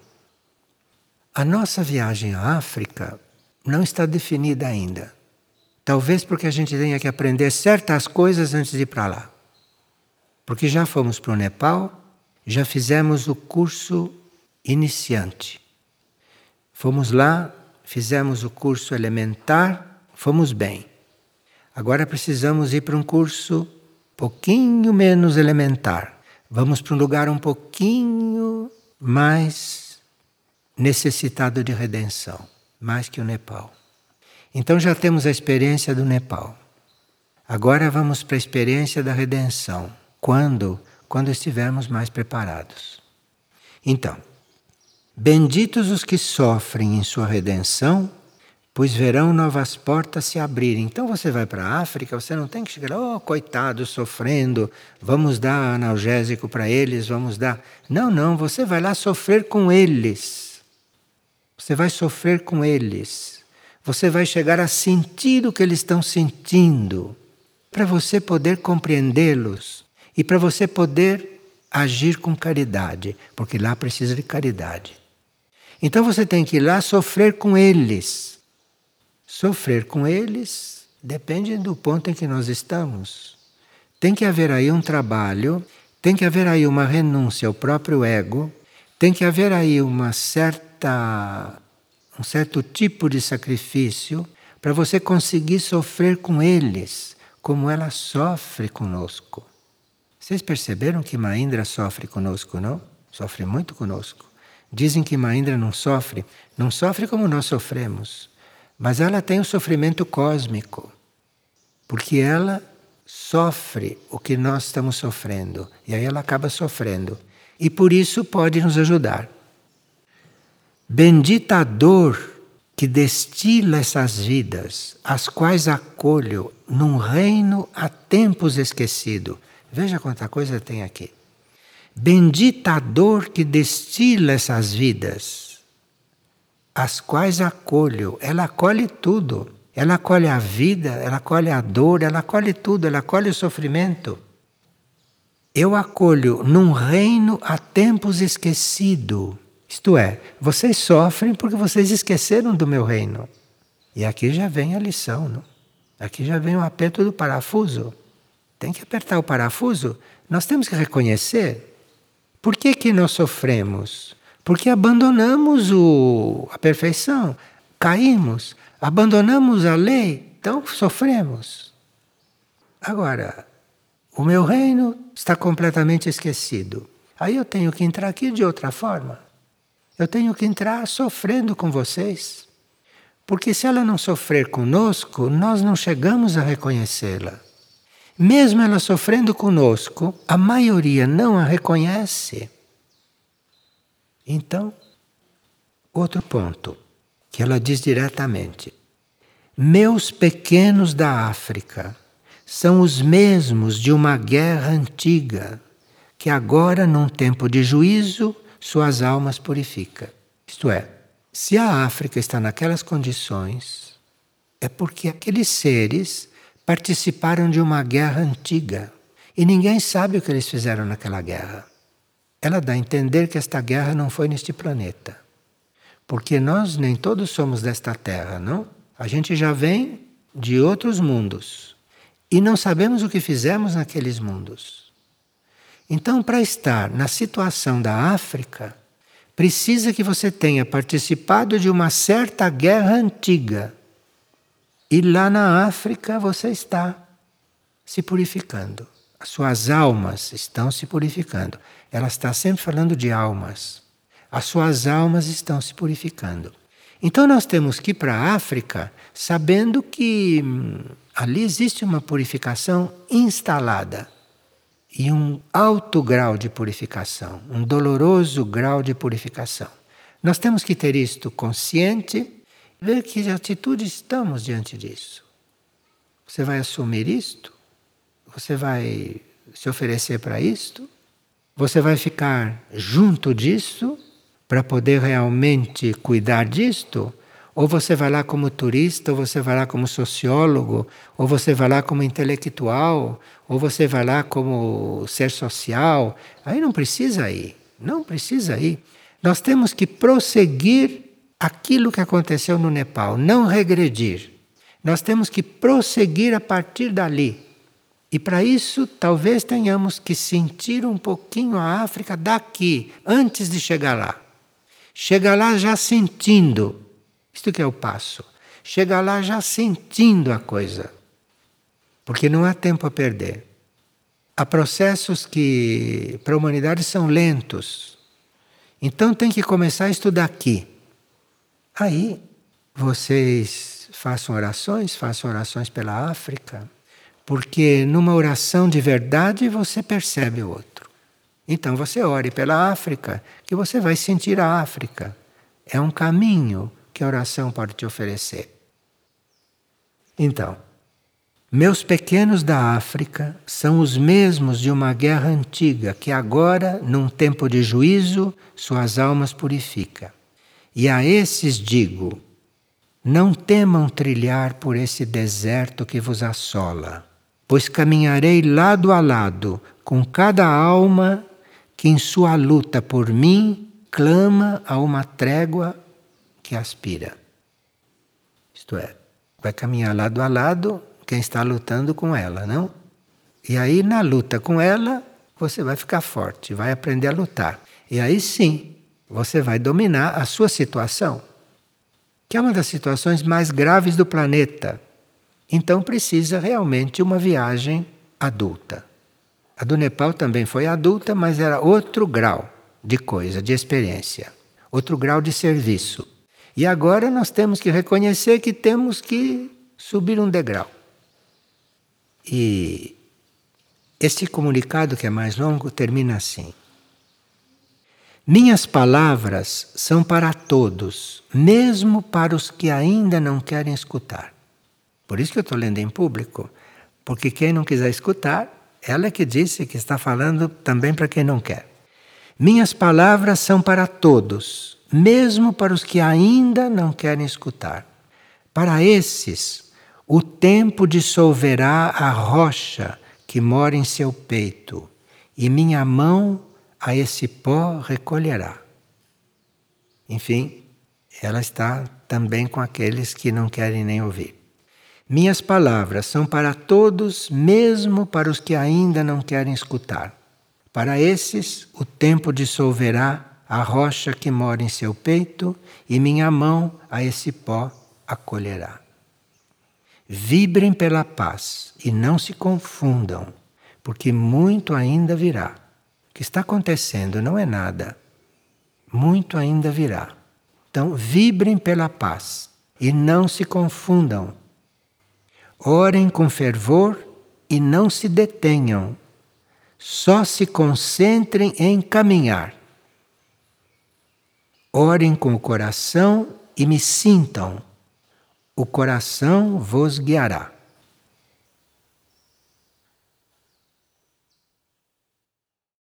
A nossa viagem à África não está definida ainda. Talvez porque a gente tenha que aprender certas coisas antes de ir para lá. Porque já fomos para o Nepal já fizemos o curso iniciante. Fomos lá, fizemos o curso elementar, fomos bem. Agora precisamos ir para um curso pouquinho menos elementar. Vamos para um lugar um pouquinho mais necessitado de redenção, mais que o Nepal. Então já temos a experiência do Nepal. Agora vamos para a experiência da redenção. Quando? Quando estivermos mais preparados. Então, benditos os que sofrem em sua redenção, pois verão novas portas se abrirem. Então você vai para a África, você não tem que chegar, oh, coitados, sofrendo, vamos dar analgésico para eles, vamos dar... Não, não, você vai lá sofrer com eles. Você vai sofrer com eles. Você vai chegar a sentir o que eles estão sentindo, para você poder compreendê-los e para você poder agir com caridade, porque lá precisa de caridade. Então você tem que ir lá sofrer com eles. Sofrer com eles depende do ponto em que nós estamos. Tem que haver aí um trabalho, tem que haver aí uma renúncia ao próprio ego, tem que haver aí uma certa, um certo tipo de sacrifício para você conseguir sofrer com eles, como ela sofre conosco. Vocês perceberam que Mahindra sofre conosco, não? Sofre muito conosco. Dizem que Mahindra não sofre, não sofre como nós sofremos. Mas ela tem o sofrimento cósmico, porque ela sofre o que nós estamos sofrendo, e aí ela acaba sofrendo, e por isso pode nos ajudar. Bendita a dor que destila essas vidas, as quais acolho num reino há tempos esquecido. Veja quanta coisa tem aqui. Bendita a dor que destila essas vidas, as quais acolho. Ela acolhe tudo. Ela acolhe a vida, ela acolhe a dor, ela acolhe tudo, ela acolhe o sofrimento. Eu acolho num reino há tempos esquecido. Isto é, vocês sofrem porque vocês esqueceram do meu reino. E aqui já vem a lição, não? Aqui já vem o aperto do parafuso. Tem que apertar o parafuso. Nós temos que reconhecer. Por que que nós sofremos? Porque abandonamos o, a perfeição, caímos, abandonamos a lei, então sofremos. Agora, o meu reino está completamente esquecido. Aí eu tenho que entrar aqui de outra forma. Eu tenho que entrar sofrendo com vocês. Porque se ela não sofrer conosco, nós não chegamos a reconhecê-la. Mesmo ela sofrendo conosco, a maioria não a reconhece. Então, outro ponto, que ela diz diretamente. Meus pequenos da África são os mesmos de uma guerra antiga, que agora, num tempo de juízo, suas almas purifica. Isto é, se a África está naquelas condições, é porque aqueles seres participaram de uma guerra antiga e ninguém sabe o que eles fizeram naquela guerra. Ela dá a entender que esta guerra não foi neste planeta. Porque nós nem todos somos desta terra, não? A gente já vem de outros mundos. E não sabemos o que fizemos naqueles mundos. Então, para estar na situação da África, precisa que você tenha participado de uma certa guerra antiga. E lá na África você está se purificando. As suas almas estão se purificando. Ela está sempre falando de almas. As suas almas estão se purificando. Então nós temos que ir para a África sabendo que hum, ali existe uma purificação instalada. E um alto grau de purificação, um doloroso grau de purificação. Nós temos que ter isto consciente, ver que atitude estamos diante disso. Você vai assumir isto? Você vai se oferecer para isto? Você vai ficar junto disso para poder realmente cuidar disto? Ou você vai lá como turista, ou você vai lá como sociólogo, ou você vai lá como intelectual, ou você vai lá como ser social. Aí não precisa ir, não precisa ir. Nós temos que prosseguir aquilo que aconteceu no Nepal, não regredir. Nós temos que prosseguir a partir dali. E para isso, talvez tenhamos que sentir um pouquinho a África daqui, antes de chegar lá. Chegar lá já sentindo. Isto que é o passo. Chegar lá já sentindo a coisa. Porque não há tempo a perder. Há processos que para a humanidade são lentos. Então tem que começar a estudar aqui. Aí vocês façam orações, façam orações pela África, porque numa oração de verdade você percebe o outro. Então você ore pela África, que você vai sentir a África. É um caminho que a oração pode te oferecer. Então, meus pequenos da África são os mesmos de uma guerra antiga, que agora, num tempo de juízo, suas almas purifica. E a esses digo, não temam trilhar por esse deserto que vos assola, pois caminharei lado a lado com cada alma que em sua luta por mim clama a uma trégua que aspira. Isto é, vai caminhar lado a lado quem está lutando com ela, não? E aí na luta com ela, você vai ficar forte, vai aprender a lutar. E aí sim, você vai dominar a sua situação, que é uma das situações mais graves do planeta. Então precisa realmente uma viagem adulta. A do Nepal também foi adulta, mas era outro grau de coisa, de experiência. Outro grau de serviço. E agora nós temos que reconhecer que temos que subir um degrau. E este comunicado, que é mais longo, termina assim. Minhas palavras são para todos, mesmo para os que ainda não querem escutar. Por isso que eu estou lendo em público, porque quem não quiser escutar, ela que disse que está falando também para quem não quer. Minhas palavras são para todos, mesmo para os que ainda não querem escutar. Para esses, o tempo dissolverá a rocha que mora em seu peito, e minha mão a esse pó recolherá. Enfim, ela está também com aqueles que não querem nem ouvir. Minhas palavras são para todos, mesmo para os que ainda não querem escutar. Para esses, o tempo dissolverá a rocha que mora em seu peito, e minha mão a esse pó acolherá. Vibrem pela paz e não se confundam, porque muito ainda virá. O que está acontecendo não é nada. Muito ainda virá. Então, vibrem pela paz e não se confundam. Orem com fervor e não se detenham. Só se concentrem em caminhar. Orem com o coração e me sintam. O coração vos guiará.